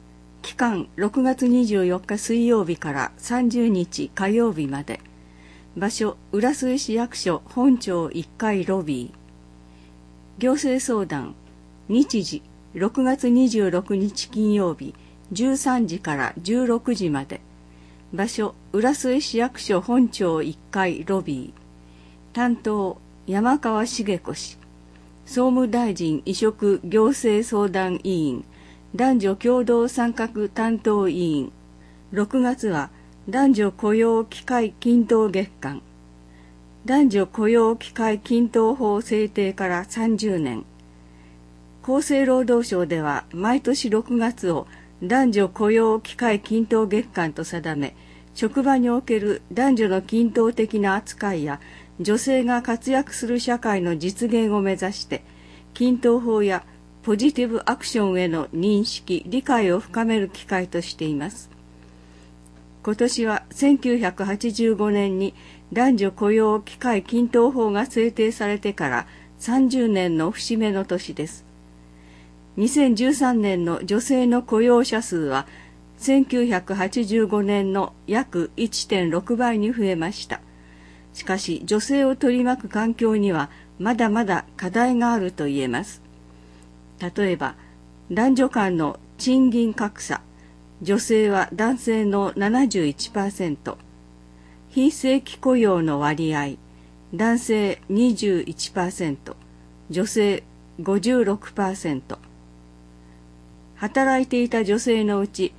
期間6月24日水曜日から30日火曜日まで。場所、浦添市役所本庁1階ロビー。行政相談、日時、6月26日金曜日、13時から16時まで。場所、浦添市役所本庁1階ロビー。担当、山川茂子氏。総務大臣委嘱行政相談委員、男女共同参画担当委員。6月は男女雇用機会均等月間。男女雇用機会均等法制定から30年。厚生労働省では毎年6月を男女雇用機会均等月間と定め、職場における男女の均等的な扱いや女性が活躍する社会の実現を目指して、均等法やポジティブアクションへの認識・理解を深める機会としています。今年は1985年に男女雇用機会均等法が制定されてから30年の節目の年です。2013年の女性の雇用者数は1985年の約 1.6 倍に増えました。しかし女性を取り巻く環境にはまだまだ課題があると言えます。例えば、男女間の賃金格差、女性は男性の 71%、非正規雇用の割合、男性 21%、女性 56%。働いていた女性のうち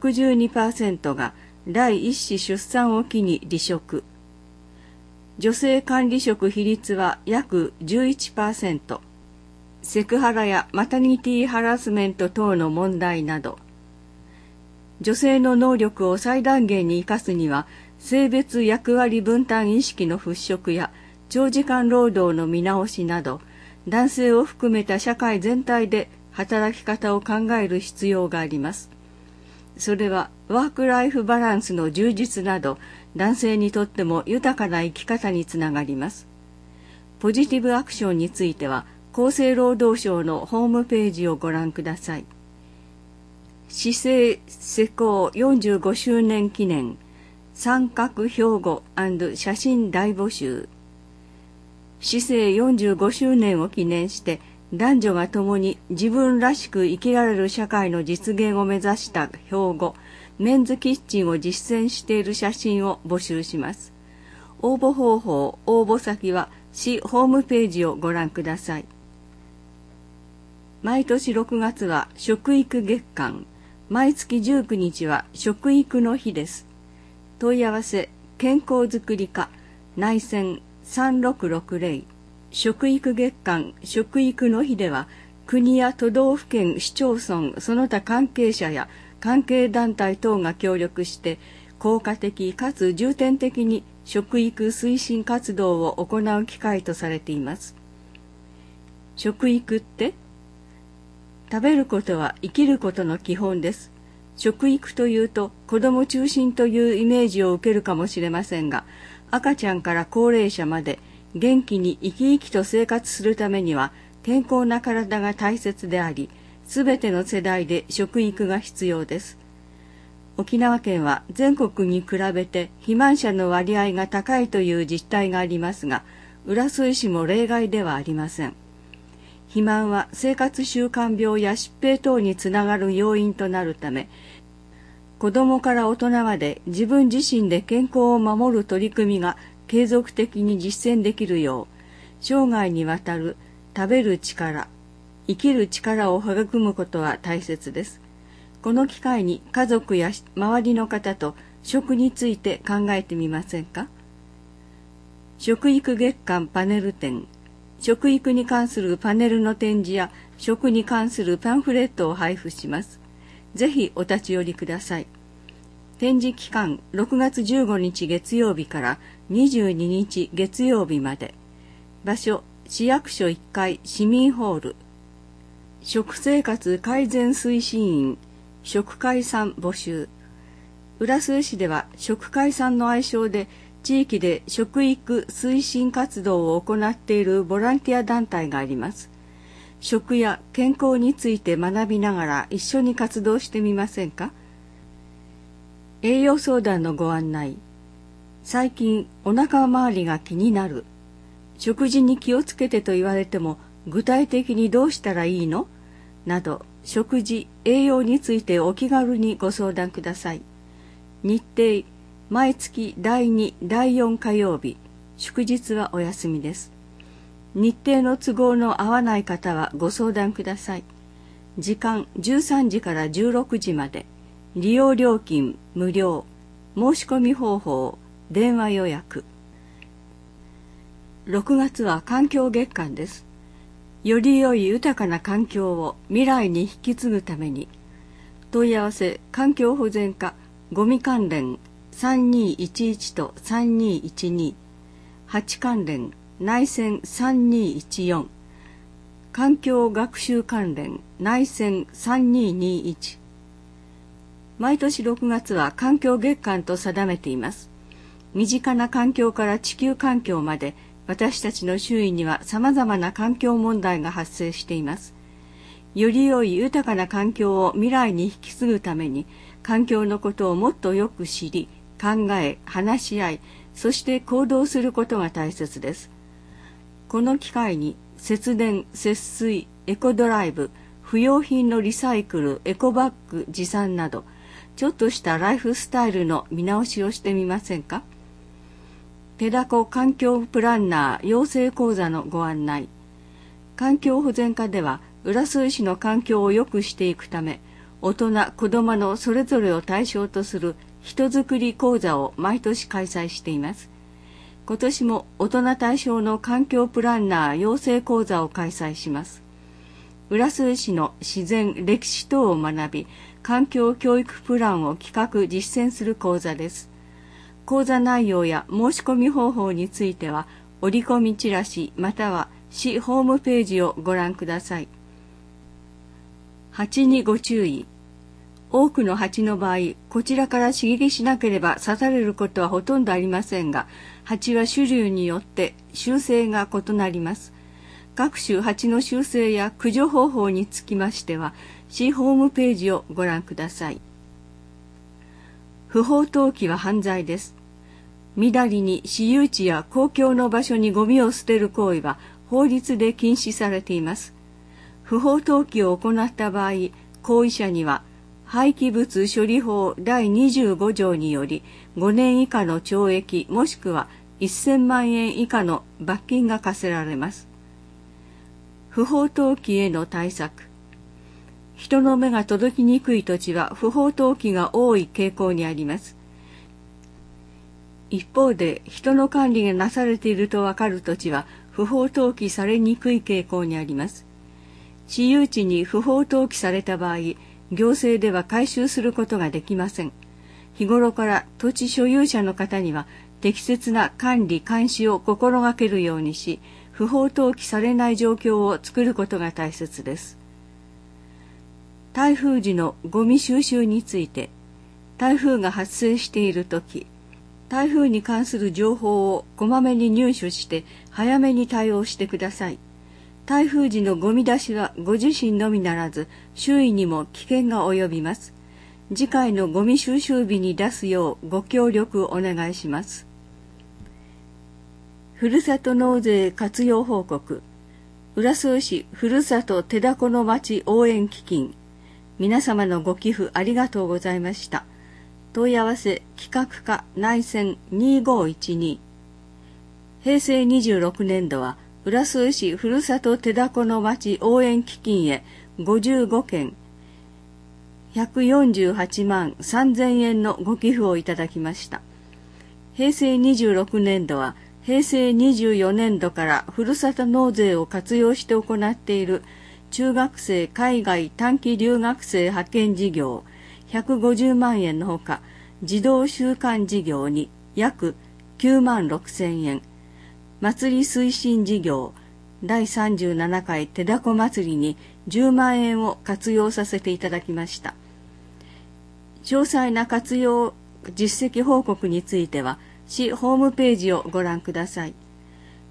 62% が第一子出産を機に離職。女性管理職比率は約 11%。セクハラやマタニティハラスメント等の問題など、女性の能力を最大限に生かすには、性別役割分担意識の払拭や長時間労働の見直しなど、男性を含めた社会全体で働き方を考える必要があります。それはワークライフバランスの充実など、男性にとっても豊かな生き方につながります。ポジティブアクションについては、厚生労働省のホームページをご覧ください。市政施行45周年記念参画標語&写真大募集。市政45周年を記念して男女が共に自分らしく生きられる社会の実現を目指した標語メンズキッチンを実践している写真を募集します。応募方法、応募先は市ホームページをご覧ください。毎年6月は食育月間、毎月19日は食育の日です。問い合わせ、健康づくり課、内線3660。食育月間、食育の日では、国や都道府県、市町村、その他関係者や関係団体等が協力して、効果的かつ重点的に食育推進活動を行う機会とされています。食育って食べることは生きることの基本です。食育というと子供中心というイメージを受けるかもしれませんが、赤ちゃんから高齢者まで元気に生き生きと生活するためには健康な体が大切であり、すべての世代で食育が必要です。沖縄県は全国に比べて肥満者の割合が高いという実態がありますが、浦添市も例外ではありません。肥満は生活習慣病や疾病等につながる要因となるため、子どもから大人まで自分自身で健康を守る取り組みが継続的に実践できるよう、生涯にわたる食べる力、生きる力を育むことは大切です。この機会に家族や周りの方と食について考えてみませんか？食育月間パネル展、食育に関するパネルの展示や食に関するパンフレットを配布します。ぜひお立ち寄りください。展示期間6月15日月曜日から22日月曜日まで。場所、市役所1階市民ホール。食生活改善推進員、食会さん募集。浦添市では食会さんの愛称で地域で食育推進活動を行っているボランティア団体があります。 食や健康について学びながら一緒に活動してみませんか？栄養相談のご案内、最近お腹周りが気になる、食事に気をつけてと言われても具体的にどうしたらいいの？など、食事、栄養についてお気軽にご相談ください。日程、毎月第2、第4火曜日、祝日はお休みです。日程の都合の合わない方はご相談ください。時間13時から16時まで。利用料金無料。申し込み方法、電話予約。6月は環境月間です。より良い豊かな環境を未来に引き継ぐために、問い合わせ環境保全課ゴミ関連3211と3212、8関連内線3214、環境学習関連内線3221。毎年6月は環境月間と定めています。身近な環境から地球環境まで、私たちの周囲には様々な環境問題が発生しています。より良い豊かな環境を未来に引き継ぐために、環境のことをもっとよく知り、考え、話し合い、そして行動することが大切です。この機会に、節電、節水、エコドライブ、不要品のリサイクル、エコバッグ持参など、ちょっとしたライフスタイルの見直しをしてみませんか？ペダコ環境プランナー養成講座のご案内。環境保全課では、浦添市の環境を良くしていくため、大人、子供のそれぞれを対象とする人づくり講座を毎年開催しています。今年も大人対象の環境プランナー養成講座を開催します。浦添市の自然、歴史等を学び、環境教育プランを企画実践する講座です。講座内容や申し込み方法については、折り込みチラシまたは市ホームページをご覧ください。蜂にご注意。多くの蜂の場合、こちらから刺激しなければ刺されることはほとんどありませんが、蜂は種類によって習性が異なります。各種蜂の習性や駆除方法につきましては、市ホームページをご覧ください。不法投棄は犯罪です。みだりに私有地や公共の場所にゴミを捨てる行為は法律で禁止されています。不法投棄を行った場合、行為者には廃棄物処理法第25条により5年以下の懲役もしくは1000万円以下の罰金が課せられます。不法投棄への対策。人の目が届きにくい土地は不法投棄が多い傾向にあります。一方で、人の管理がなされているとわかる土地は不法投棄されにくい傾向にあります。私有地に不法投棄された場合、行政では回収することができません。日頃から土地所有者の方には適切な管理監視を心がけるようにし、不法投棄されない状況を作ることが大切です。台風時のゴミ収集について、台風が発生しているとき、台風に関する情報をこまめに入手して早めに対応してください。台風時のゴミ出しはご自身のみならず周囲にも危険が及びます。次回のゴミ収集日に出すようご協力お願いします。ふるさと納税活用報告。浦添市ふるさと手だこの町応援基金。皆様のご寄付ありがとうございました。問い合わせ企画課内線2512。平成26年度は浦添市ふるさと手だこの町応援基金へ55件148万3000円のご寄付をいただきました。平成26年度は平成24年度からふるさと納税を活用して行っている中学生海外短期留学生派遣事業150万円のほか、児童習慣事業に約9万6000円、祭り推進事業第37回手だこ祭りに10万円を活用させていただきました。詳細な活用実績報告については、市ホームページをご覧ください。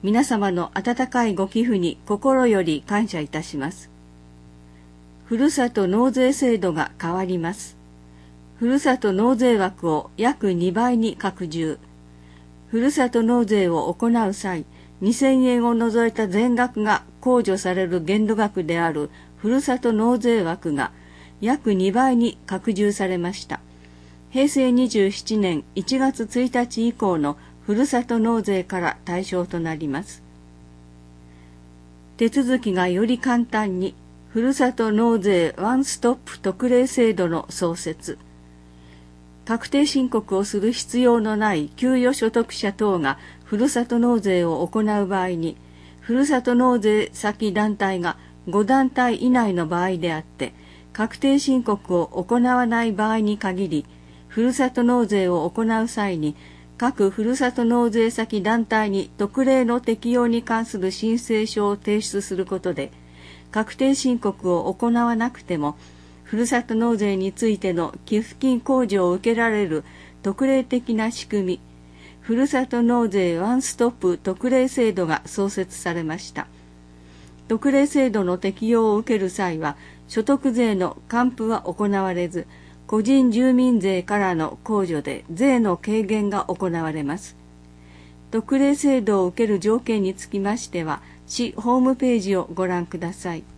皆様の温かいご寄付に心より感謝いたします。ふるさと納税制度が変わります。ふるさと納税枠を約2倍に拡充。ふるさと納税を行う際、2000円を除いた全額が控除される限度額であるふるさと納税枠が約2倍に拡充されました。平成27年1月1日以降のふるさと納税から対象となります。手続きがより簡単に、ふるさと納税ワンストップ特例制度の創設。確定申告をする必要のない給与所得者等がふるさと納税を行う場合に、ふるさと納税先団体が5団体以内の場合であって、確定申告を行わない場合に限り、ふるさと納税を行う際に、各ふるさと納税先団体に特例の適用に関する申請書を提出することで、確定申告を行わなくても、ふるさと納税についての寄付金控除を受けられる特例的な仕組み、ふるさと納税ワンストップ特例制度が創設されました。特例制度の適用を受ける際は、所得税の還付は行われず、個人住民税からの控除で税の軽減が行われます。特例制度を受ける条件につきましては、市ホームページをご覧ください。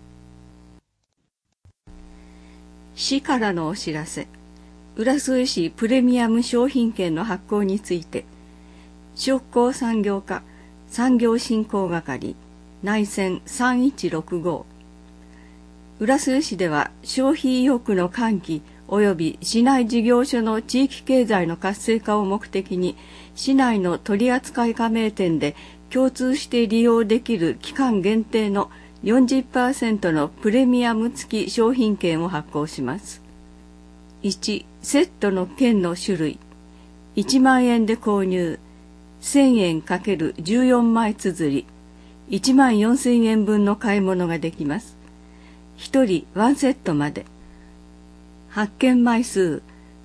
市からのお知らせ。浦添市プレミアム商品券の発行について、商工産業課産業振興係内線3165。浦添市では消費意欲の喚起及び市内事業所の地域経済の活性化を目的に、市内の取扱加盟店で共通して利用できる期間限定の40% のプレミアム付き商品券を発行します。1、セットの券の種類。1万円で購入。1000円 ×14 枚綴り。1万4000円分の買い物ができます。1人1セットまで。発券枚数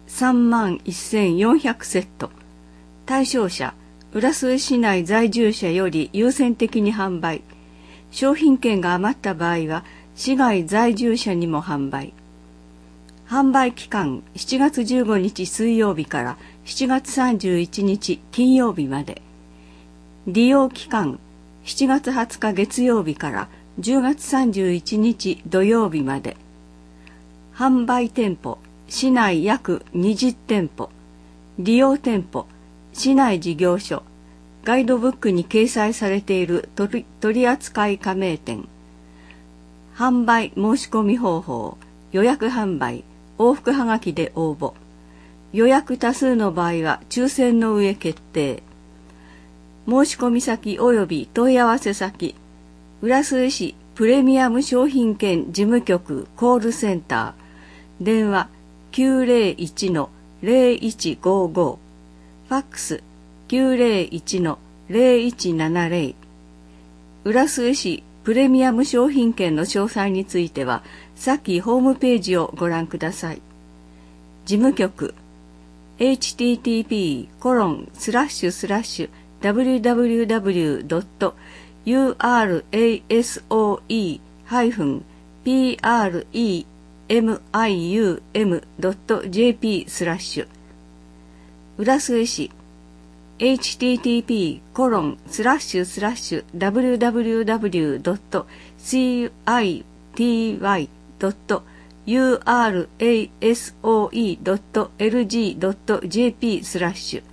31,400セット。対象者、浦添市内在住者より優先的に販売。商品券が余った場合は、市外在住者にも販売。販売期間、7月15日水曜日から7月31日金曜日まで。利用期間、7月20日月曜日から10月31日土曜日まで。販売店舗、市内約20店舗。利用店舗、市内事業所。ガイドブックに掲載されている取扱加盟店。販売申し込み方法、予約販売、往復はがきで応募。予約多数の場合は抽選の上決定。申し込み先及び問い合わせ先、浦添市プレミアム商品券事務局コールセンター、電話 901-0155、ファックス901-0170。浦添市プレミアム商品券の詳細については、先ホームページをご覧ください。事務局 http://www.urasoe-premium.jp/ 浦添市http://www.city.urasoe.lg.jp/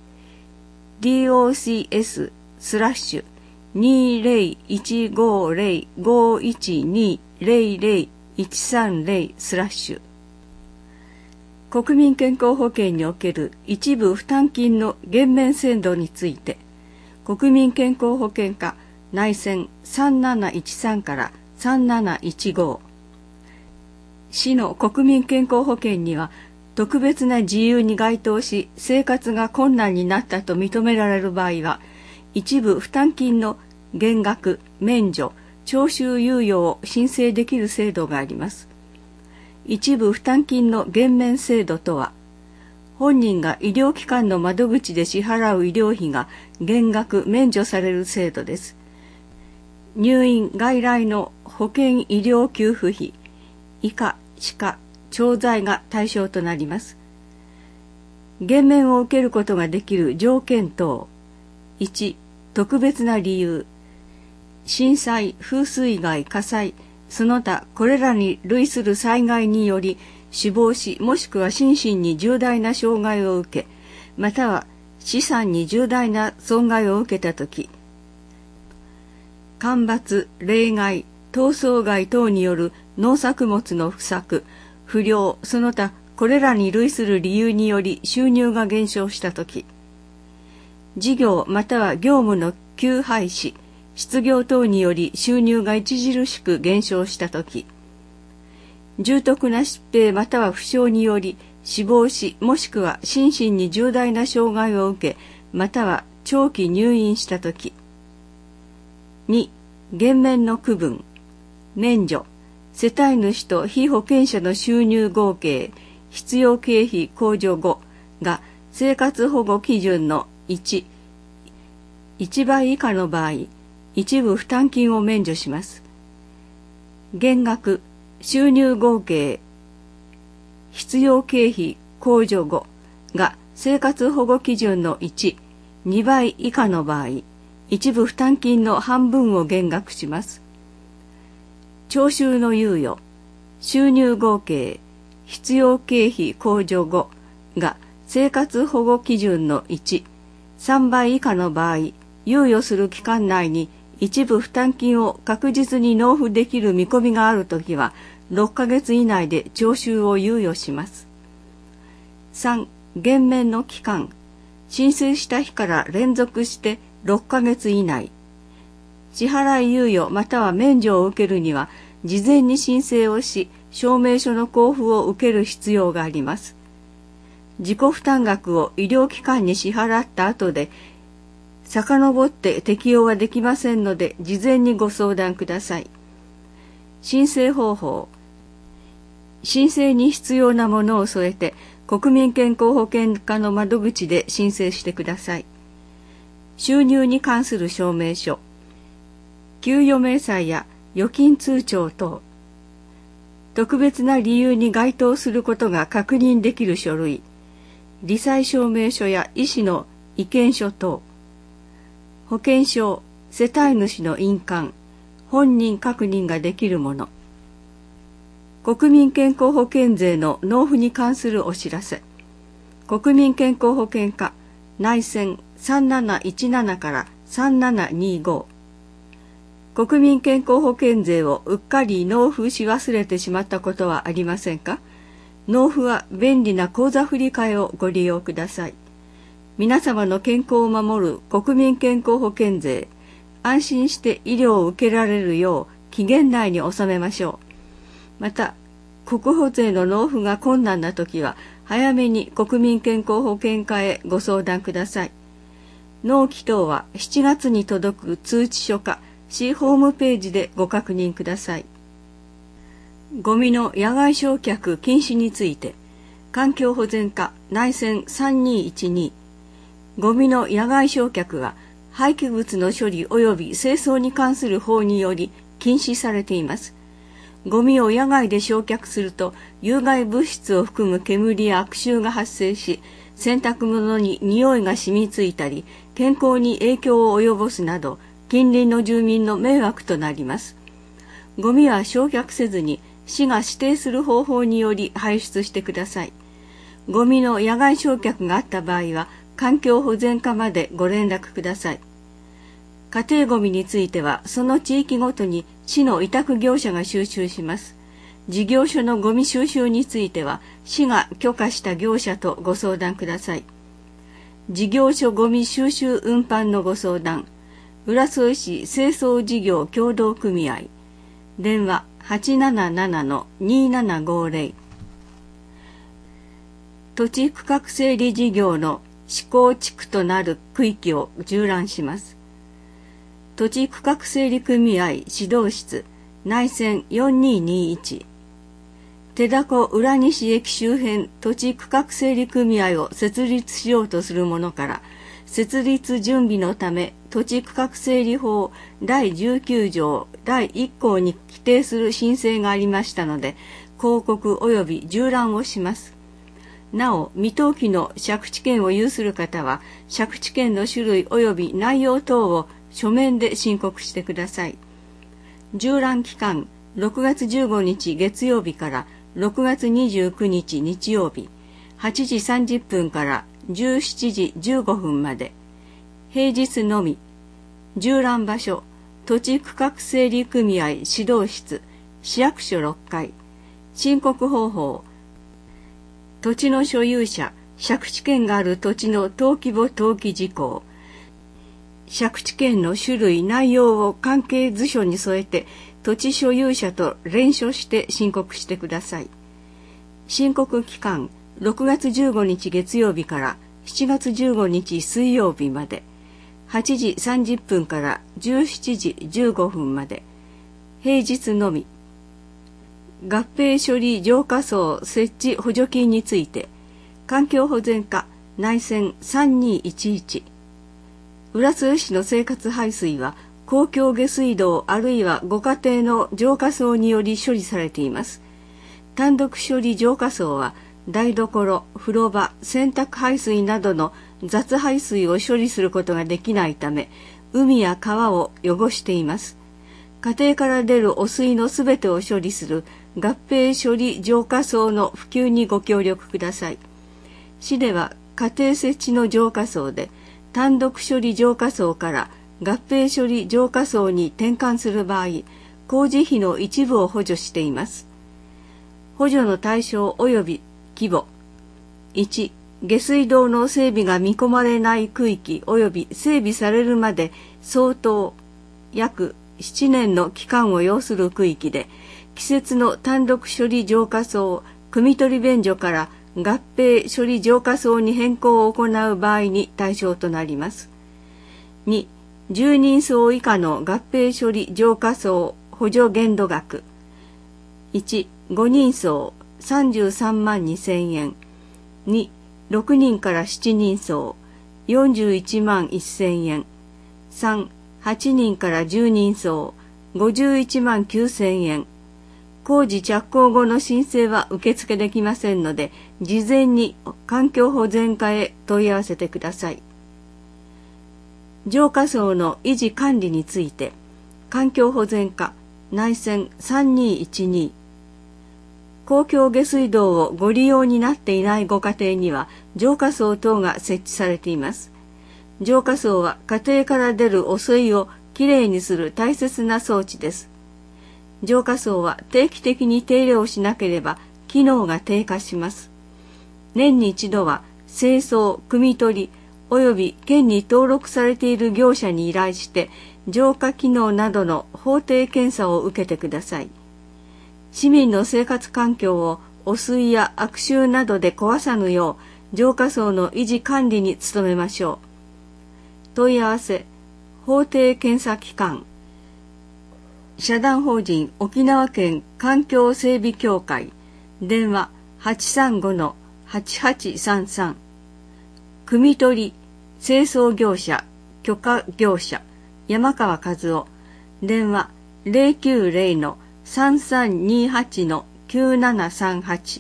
DOCS/205051200130/ 国民健康保険における一部負担金の減免制度について、国民健康保険課内線3713から3715。市の国民健康保険には、特別な事由に該当し生活が困難になったと認められる場合は、一部負担金の減額、免除、徴収猶予を申請できる制度があります。一部負担金の減免制度とは、 本人が医療機関の窓口で支払う医療費が減額免除される制度です。入院外来の保険医療給付費、以下、歯科、調剤が対象となります。減免を受けることができる条件等。1、特別な理由。震災、風水害、火災、その他これらに類する災害により死亡し、もしくは心身に重大な障害を受け、または資産に重大な損害を受けたとき、干ばつ、冷害、闘争害等による農作物の不作、不良、その他これらに類する理由により収入が減少したとき、事業または業務の休廃止、失業等により収入が著しく減少したとき、重篤な疾病または負傷により死亡し、もしくは心身に重大な障害を受け、または長期入院したとき。2、減免の区分。免除。世帯主と被保険者の収入合計、必要経費控除後が生活保護基準の1倍以下の場合、一部負担金を免除します。減額、収入合計、必要経費控除後が生活保護基準の2倍以下の場合、一部負担金の半分を減額します。徴収の猶予、収入合計、必要経費控除後が生活保護基準の3倍以下の場合、猶予する期間内に一部負担金を確実に納付できる見込みがあるときは、6ヶ月以内で徴収を猶予します。3、減免の期間。申請した日から連続して6ヶ月以内。支払い猶予または免除を受けるには、事前に申請をし、証明書の交付を受ける必要があります。自己負担額を医療機関に支払った後で、遡って適用はできませんので、事前にご相談ください。申請方法。申請に必要なものを添えて、国民健康保険課の窓口で申請してください。収入に関する証明書、給与明細や預金通帳等、特別な理由に該当することが確認できる書類、罹災証明書や医師の意見書等、保険証、世帯主の印鑑、本人確認ができるもの、国民健康保険税の納付に関するお知らせ、国民健康保険課内線3717から3725、国民健康保険税をうっかり納付し忘れてしまったことはありませんか？納付は便利な口座振替をご利用ください。皆様の健康を守る国民健康保険税、安心して医療を受けられるよう期限内に納めましょう。また、国保税の納付が困難なときは、早めに国民健康保険課へご相談ください。納期等は7月に届く通知書か、市ホームページでご確認ください。ゴミの野外焼却禁止について、環境保全課内線3212、ゴミの野外焼却は廃棄物の処理及び清掃に関する法により禁止されています。ゴミを野外で焼却すると有害物質を含む煙や悪臭が発生し、洗濯物に匂いが染みついたり、健康に影響を及ぼすなど、近隣の住民の迷惑となります。ゴミは焼却せずに市が指定する方法により排出してください。ゴミの野外焼却があった場合は、環境保全課までご連絡ください。家庭ゴミについては、その地域ごとに市の委託業者が収集します。事業所のゴミ収集については、市が許可した業者とご相談ください。事業所ゴミ収集運搬のご相談、浦添市清掃事業協同組合、電話 877-2750。土地区画整理事業の施行地区となる区域を縦覧します。土地区画整理組合指導室内線4221、 手だこ浦西駅周辺土地区画整理組合を設立しようとする者から、設立準備のため土地区画整理法第19条第1項に規定する申請がありましたので、広告及び縦覧をします。なお、未登記の借地権を有する方は、借地権の種類及び内容等を書面で申告してください。縦覧期間、6月15日月曜日から6月29日日曜日、8時30分から17時15分まで。平日のみ。縦覧場所、土地区画整理組合指導室、市役所6階。申告方法、土地の所有者、借地権がある土地の登記簿登記事項、借地権の種類内容を関係図書に添えて土地所有者と連書して申告してください。申告期間、6月15日月曜日から7月15日水曜日まで、8時30分から17時15分まで。平日のみ。合併処理浄化槽設置補助金について、環境保全課内線3211。浦添市の生活排水は公共下水道あるいはご家庭の浄化槽により処理されています。単独処理浄化槽は台所、風呂場、洗濯排水などの雑排水を処理することができないため、海や川を汚しています。家庭から出る汚水のすべてを処理する合併処理浄化槽の普及にご協力ください。市では家庭設置の浄化槽で単独処理浄化槽から合併処理浄化槽に転換する場合、工事費の一部を補助しています。補助の対象及び規模。1、下水道の整備が見込まれない区域及び整備されるまで相当約7年の期間を要する区域で、季節の単独処理浄化槽、汲み取り便所から合併処理浄化槽に変更を行う場合に対象となります。2、10人層以下の合併処理浄化槽補助限度額。1、5人層33万2000円。2、6人から7人層41万1000円。3、8人から10人層51万9000円。工事着工後の申請は受付できませんので、事前に環境保全課へ問い合わせてください。浄化槽の維持管理について、環境保全課内線3212。公共下水道をご利用になっていないご家庭には浄化槽等が設置されています。浄化槽は家庭から出る汚水をきれいにする大切な装置です。浄化槽は定期的に手入れをしなければ機能が低下します。年に一度は清掃、汲み取り及び県に登録されている業者に依頼して浄化機能などの法定検査を受けてください。市民の生活環境を汚水や悪臭などで壊さぬよう浄化槽の維持管理に努めましょう。問い合わせ、法定検査機関、社団法人沖縄県環境整備協会、電話 835-8833、汲み取り清掃業者許可業者山川和夫、電話 090-3328-9738。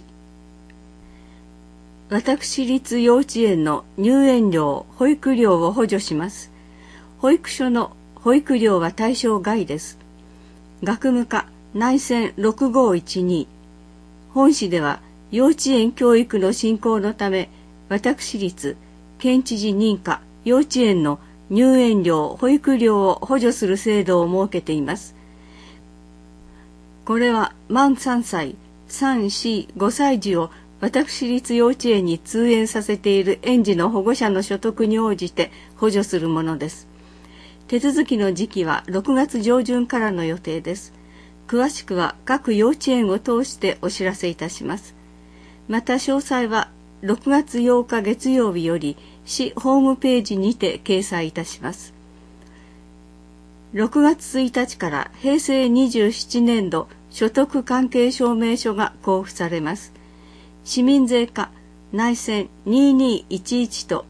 私立幼稚園の入園料、保育料を補助します。保育所の保育料は対象外です。学務課内線6512。本市では幼稚園教育の振興のため、私立県知事認可幼稚園の入園料、保育料を補助する制度を設けています。これは満3歳、3、4、5歳児を私立幼稚園に通園させている園児の保護者の所得に応じて補助するものです。手続きの時期は6月上旬からの予定です。詳しくは各幼稚園を通してお知らせいたします。また詳細は6月8日月曜日より市ホームページにて掲載いたします。6月1日から平成27年度所得関係証明書が交付されます。市民税課内線2211と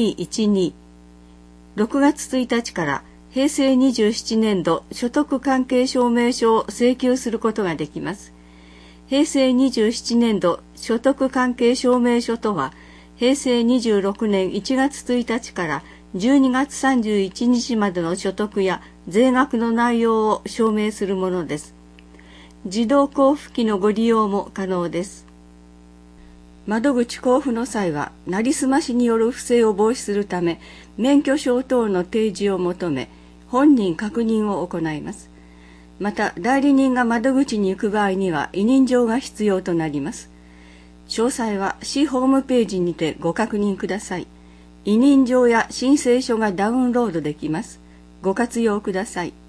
2212。6月1日から平成27年度所得関係証明書を請求することができます。平成27年度所得関係証明書とは、平成26年1月1日から12月31日までの所得や税額の内容を証明するものです。自動交付機のご利用も可能です。窓口交付の際は、なりすましによる不正を防止するため、免許証等の提示を求め、本人確認を行います。また、代理人が窓口に行く場合には委任状が必要となります。詳細は市ホームページにてご確認ください。委任状や申請書がダウンロードできます。ご活用ください。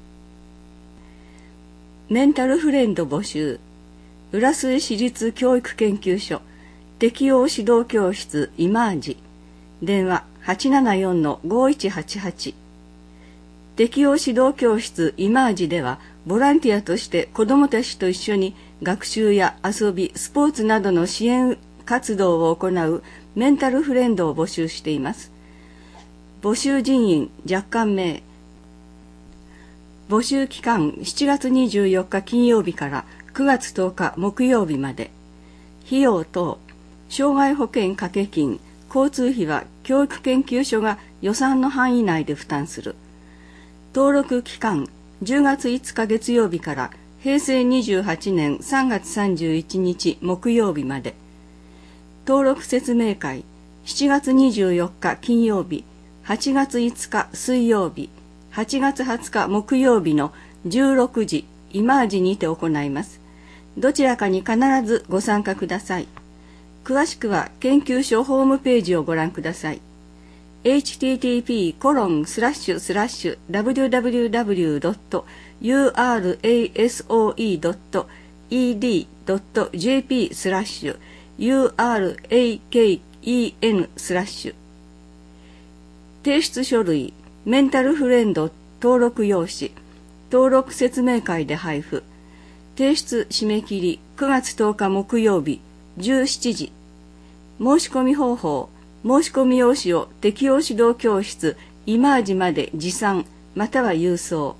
メンタルフレンド募集。浦添市立教育研究所適応指導教室イマージ。電話 874-5188。適応指導教室イマージでは、ボランティアとして子どもたちと一緒に学習や遊び、スポーツなどの支援活動を行うメンタルフレンドを募集しています。募集人員若干名。募集期間7月24日金曜日から9月10日木曜日まで。費用等、障害保険掛け金、交通費は教育研究所が予算の範囲内で負担する。登録期間10月5日月曜日から平成28年3月31日木曜日まで。登録説明会7月24日金曜日、8月5日水曜日、8月20日木曜日の16時イマージにて行います。どちらかに必ずご参加ください。詳しくは研究所ホームページをご覧ください。http://www.urasoe.ed.jp/uraken/ 提出書類メンタルフレンド登録用紙登録説明会で配布。提出締め切り9月10日木曜日17時。申し込み方法、申し込み用紙を適応指導教室イマージまで持参または郵送。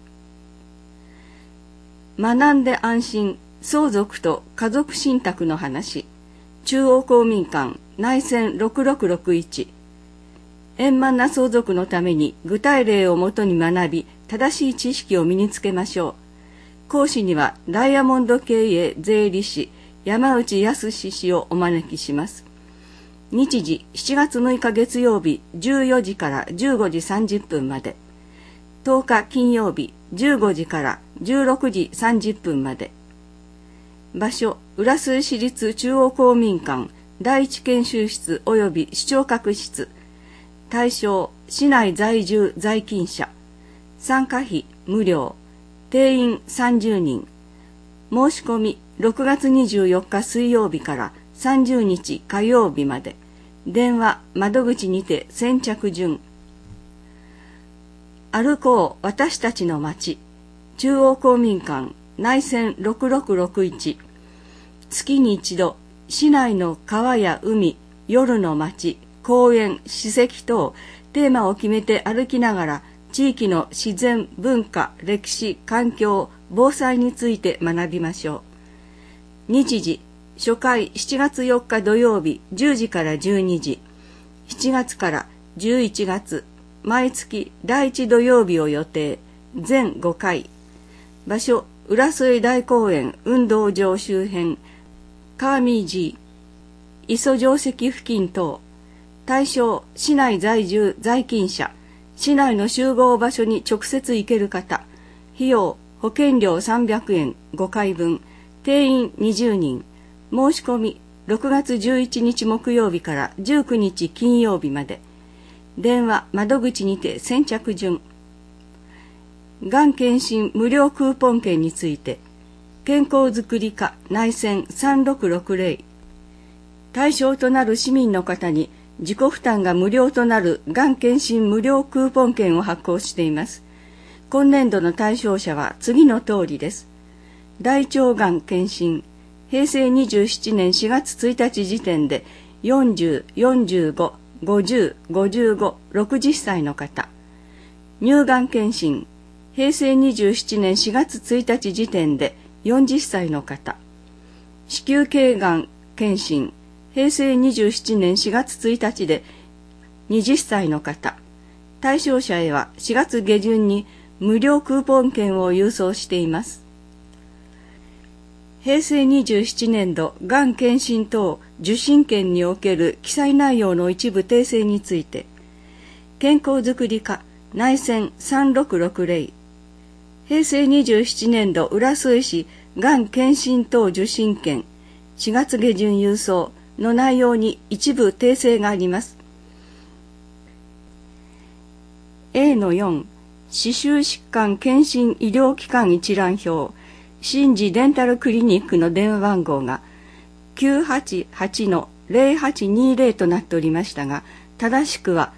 学んで安心、相続と家族信託の話。中央公民館内線6661。円満な相続のために具体例をもとに学び、正しい知識を身につけましょう。講師にはダイヤモンド経営税理士山内康氏をお招きします。日時7月6日月曜日14時から15時30分まで。10日金曜日15時から16時30分まで。場所、浦添市立中央公民館第一研修室及び視聴覚室。対象、市内在住在勤者。参加費無料。定員30人。申し込み6月24日水曜日から30日火曜日まで。電話窓口にて先着順。歩こう私たちの街。中央公民館内線6661。月に一度市内の川や海、夜の街、公園、史跡等テーマを決めて歩きながら地域の自然、文化、歴史、環境、防災について学びましょう。日時、初回7月4日土曜日10時から12時、7月から11月、毎月第1土曜日を予定、全5回。場所、浦添大公園運動場周辺、川見寺、磯定石付近等。対象、市内在住在勤者。市内の集合場所に直接行ける方。費用、保険料300円5回分。定員20人。申し込み、6月11日木曜日から19日金曜日まで。電話、窓口にて先着順。がん検診無料クーポン券について。健康づくり課内線3660。対象となる市民の方に、自己負担が無料となるがん検診無料クーポン券を発行しています。今年度の対象者は次の通りです。 大腸がん検診、平成27年4月1日時点で40、45、50、55、60歳の方。乳がん検診、平成27年4月1日時点で40歳の方。子宮頸がん検診、平成27年4月1日で20歳の方。対象者へは4月下旬に無料クーポン券を郵送しています。平成27年度がん検診等受診券における記載内容の一部訂正について、健康づくり課内線3660、平成27年度浦添市がん検診等受診券4月下旬郵送の内容に一部訂正があります。A-4 歯周疾患検診医療機関一覧表新治デンタルクリニックの電話番号が 988-0820 となっておりましたが、正しくは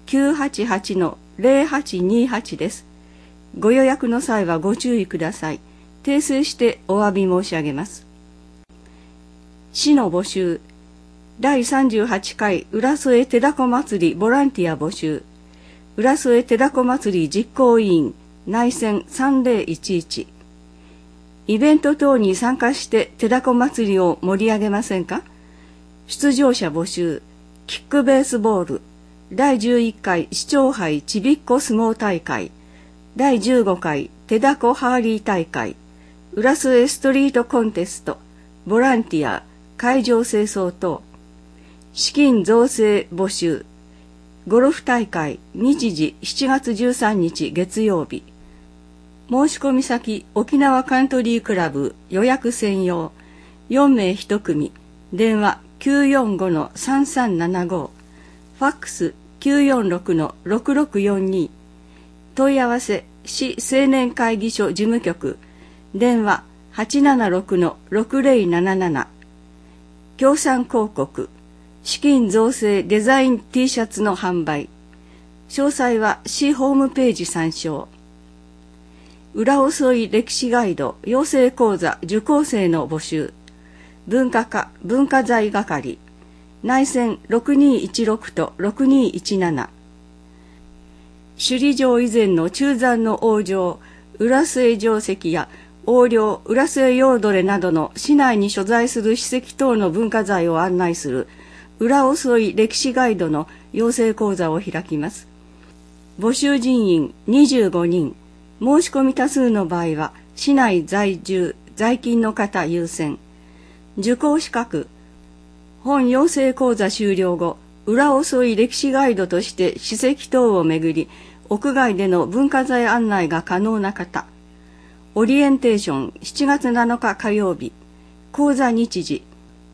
988-0828 です。ご予約の際はご注意ください。訂正してお詫び申し上げます。市の募集、第38回浦添手だこ祭りボランティア募集、浦添手だこ祭り実行委員内線3011、イベント等に参加して手だこ祭りを盛り上げませんか？出場者募集、キックベースボール、第11回市長杯ちびっこ相撲大会、第15回手だこハーリー大会、浦添ストリートコンテスト、ボランティア、会場清掃等、資金造成募集、ゴルフ大会日時7月13日月曜日、申し込み先沖縄カントリークラブ予約専用4名1組、電話 945-3375、ファックス 946-6642、問い合わせ市青年会議所事務局電話 876-6077、協賛広告資金造成デザイン T シャツの販売、詳細は市ホームページ参照。浦遅い歴史ガイド養成講座受講生の募集、文化課文化財係内線6216と6217、首里城以前の中山の王城浦添城跡や王陵浦添陽どれなどの市内に所在する史跡等の文化財を案内する浦遅い歴史ガイドの養成講座を開きます。募集人員25人、申し込み多数の場合は市内在住在勤の方優先。受講資格、本養成講座終了後浦遅い歴史ガイドとして史跡等をめぐり屋外での文化財案内が可能な方、オリエンテーション7月7日火曜日、講座日時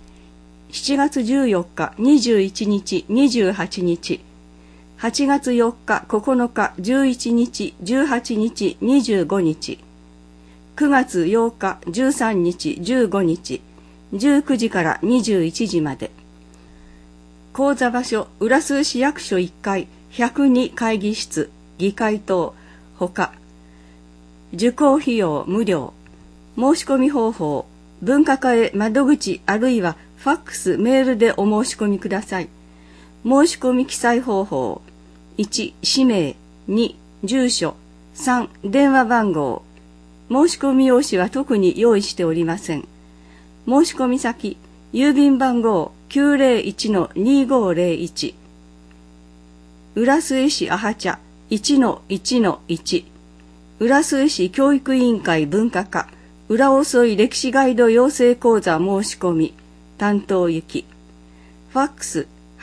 7月14日21日28日、8月4日9日11日18日25日、9月8日13日15日、19時から21時まで。講座場所浦添市役所1階102会議室議会棟ほか。受講費用無料。申し込み方法、文化課へ窓口あるいはファックスメールでお申し込みください。申し込み記載方法、1氏名、2住所、3電話番号。申し込み用紙は特に用意しておりません。申し込み先、郵便番号 901-2501、浦添市阿波茶 1-1-1、浦添市教育委員会文化課浦遅い歴史ガイド養成講座申し込み担当行き、ファックス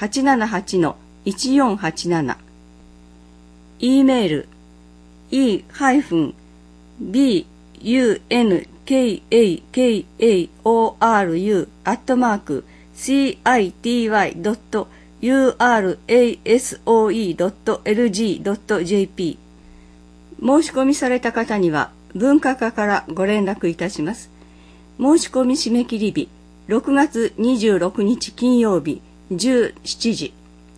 878-1487、E メール e-hunkaoru@city.urasoe.lg.jp。 申し込みされた方には文化課からご連絡いたします。申し込み締め切り日6月26日金曜日17時。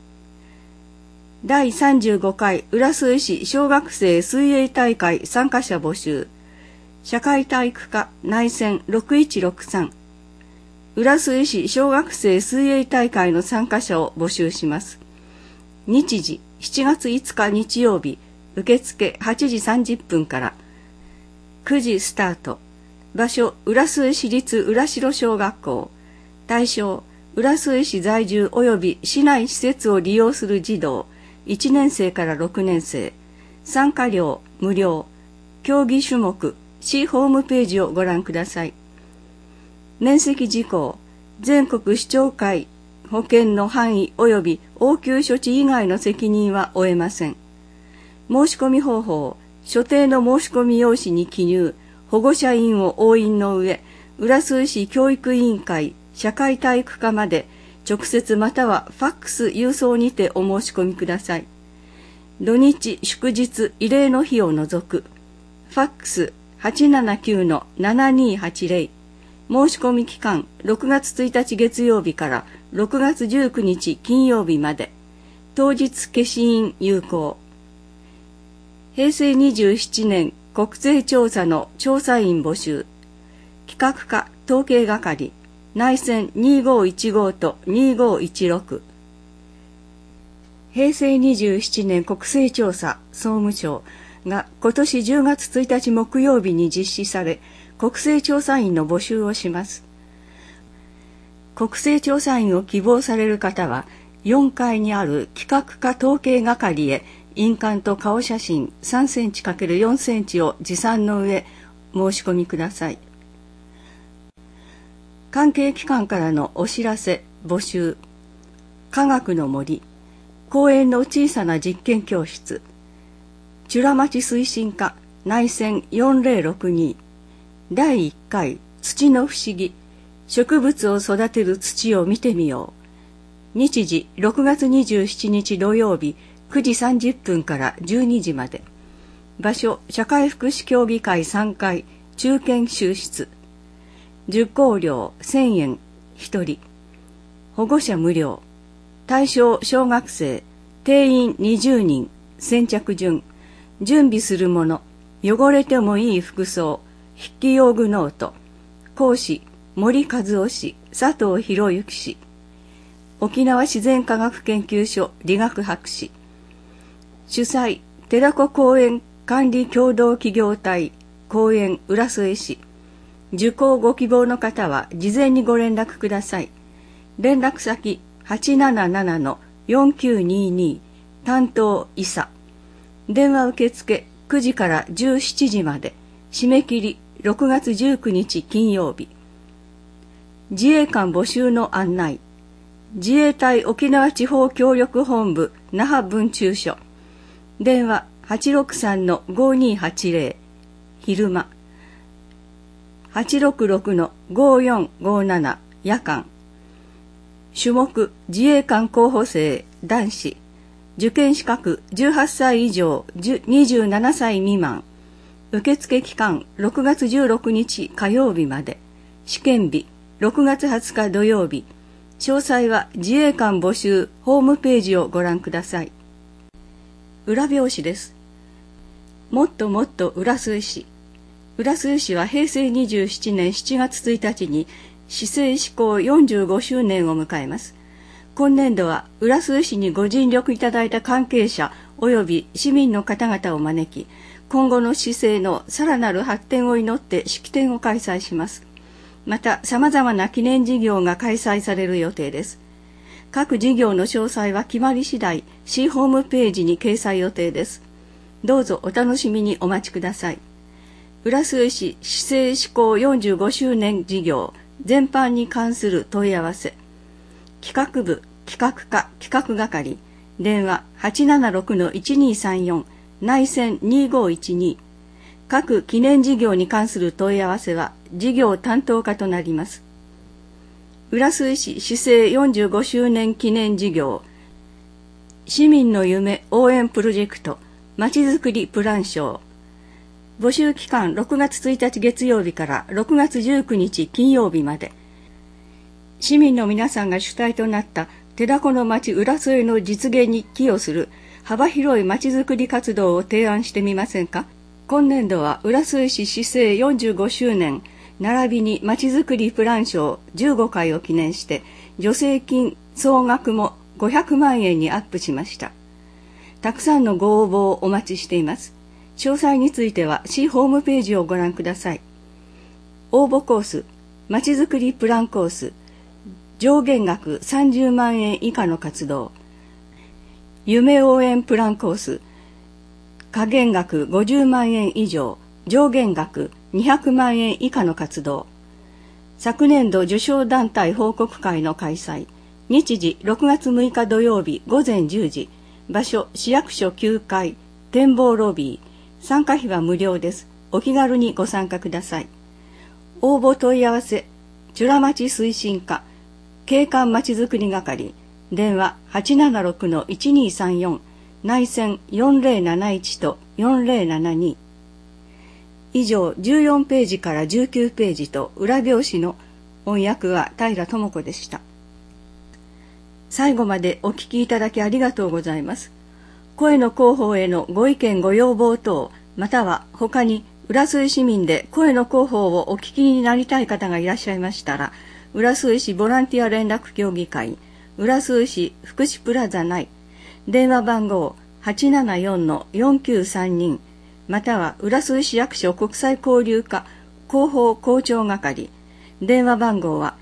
第35回浦添市小学生水泳大会参加者募集。 社会体育科内戦6163、浦添市小学生水泳大会の参加者を募集します。日時7月5日日曜日、受付8時30分から9時スタート。場所浦添市立浦城小学校。対象浦添市在住及び市内施設を利用する児童1年生から6年生。参加料無料。競技種目市ホームページをご覧ください。免責事項、全国市長会保険の範囲及び応急処置以外の責任は負えません。申し込み方法、所定の申し込み用紙に記入、保護者印を押印の上、浦添市教育委員会社会体育課まで直接またはファックス郵送にてお申し込みください。土日祝日慰霊の日を除く。ファックス 879-7280。申し込み期間6月1日月曜日から6月19日金曜日まで。当日消印有効。平成27年国税調査の調査員募集。企画課統計係内線2515と2516。平成27年国勢調査総務省が今年10月1日木曜日に実施され、国勢調査員の募集をします。国勢調査員を希望される方は、4階にある企画課統計係へ印鑑と顔写真3センチ ×4 センチを持参の上申し込みください。関係機関からのお知らせ募集。科学の森公園の小さな実験教室。チュラ町推進課内線4062。第1回土の不思議植物を育てる土を見てみよう。日時6月27日土曜日9時30分から12時まで。場所社会福祉協議会3階中堅収室。受講料1000円1人。保護者無料。対象小学生。定員20人。先着順。準備するもの。汚れてもいい服装。筆記用具ノート。講師森和夫氏、佐藤博之氏。沖縄自然科学研究所理学博士。主催寺子公園管理協同企業体公園浦添市。受講ご希望の方は事前にご連絡ください。連絡先 877-4922 担当伊佐。電話受付9時から17時まで。締め切り6月19日金曜日。自衛官募集の案内。自衛隊沖縄地方協力本部那覇分駐所。電話 863-5280 昼間。866-5457 夜間。種目自衛官候補生男子。受験資格18歳以上27歳未満。受付期間6月16日火曜日まで。試験日6月20日土曜日。詳細は自衛官募集ホームページをご覧ください。裏表紙です。もっともっと浦添市。浦添市は平成27年7月1日に市政施行45周年を迎えます。今年度は浦添市にご尽力いただいた関係者及び市民の方々を招き、今後の市政のさらなる発展を祈って式典を開催します。また、様々な記念事業が開催される予定です。各事業の詳細は決まり次第、市ホームページに掲載予定です。どうぞお楽しみにお待ちください。浦添市市政施行45周年事業全般に関する問い合わせ。企画部、企画課、企画係、電話 876-1234、内線2512。各記念事業に関する問い合わせは事業担当課となります。浦添市市政45周年記念事業市民の夢応援プロジェクトまちづくりプラン賞。募集期間6月1日月曜日から6月19日金曜日まで。市民の皆さんが主体となった寺子の町浦添の実現に寄与する幅広いまちづくり活動を提案してみませんか。 今年度は浦添市市政45周年並びにまちづくりプラン賞15回を記念して助成金総額も500万円にアップしました。たくさんのご応募をお待ちしています。詳細については市ホームページをご覧ください。応募コース、まちづくりプランコース、上限額30万円以下の活動。夢応援プランコース、下限額50万円以上、上限額200万円以下の活動。昨年度受賞団体報告会の開催。日時6月6日土曜日午前10時。場所市役所9階、展望ロビー。参加費は無料です。お気軽にご参加ください。応募問い合わせ、美ら町推進課、景観まちづくり係、電話 876-1234、内線4071と4072。以上14ページから19ページと裏表紙の音訳は平智子でした。最後までお聞きいただきありがとうございます。声の広報へのご意見ご要望等、または他に浦添市民で声の広報をお聞きになりたい方がいらっしゃいましたら、浦添市ボランティア連絡協議会、浦添市福祉プラザ内、電話番号 874-4932、または浦添市役所国際交流課広報広聴係、電話番号は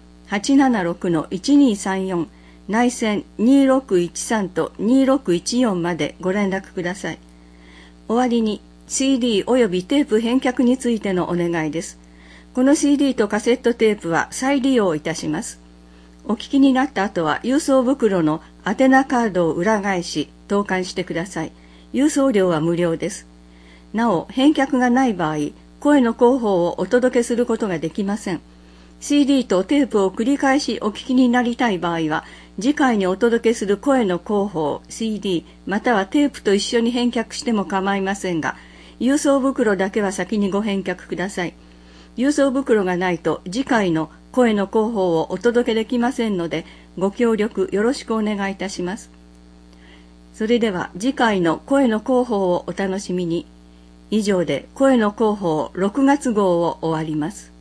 876-1234、内線2613と2614までご連絡ください。終わりに CD およびテープ返却についてのお願いです。この CD とカセットテープは再利用いたします。お聞きになった後は郵送袋の宛名カードを裏返し投函してください。郵送料は無料です。なお、返却がない場合、声の広報をお届けすることができません。CD とテープを繰り返しお聞きになりたい場合は、次回にお届けする声の広報、CD またはテープと一緒に返却しても構いませんが、郵送袋だけは先にご返却ください。郵送袋がないと次回の声の広報をお届けできませんので、ご協力よろしくお願いいたします。それでは次回の声の広報をお楽しみに。以上で声の広報6月号を終わります。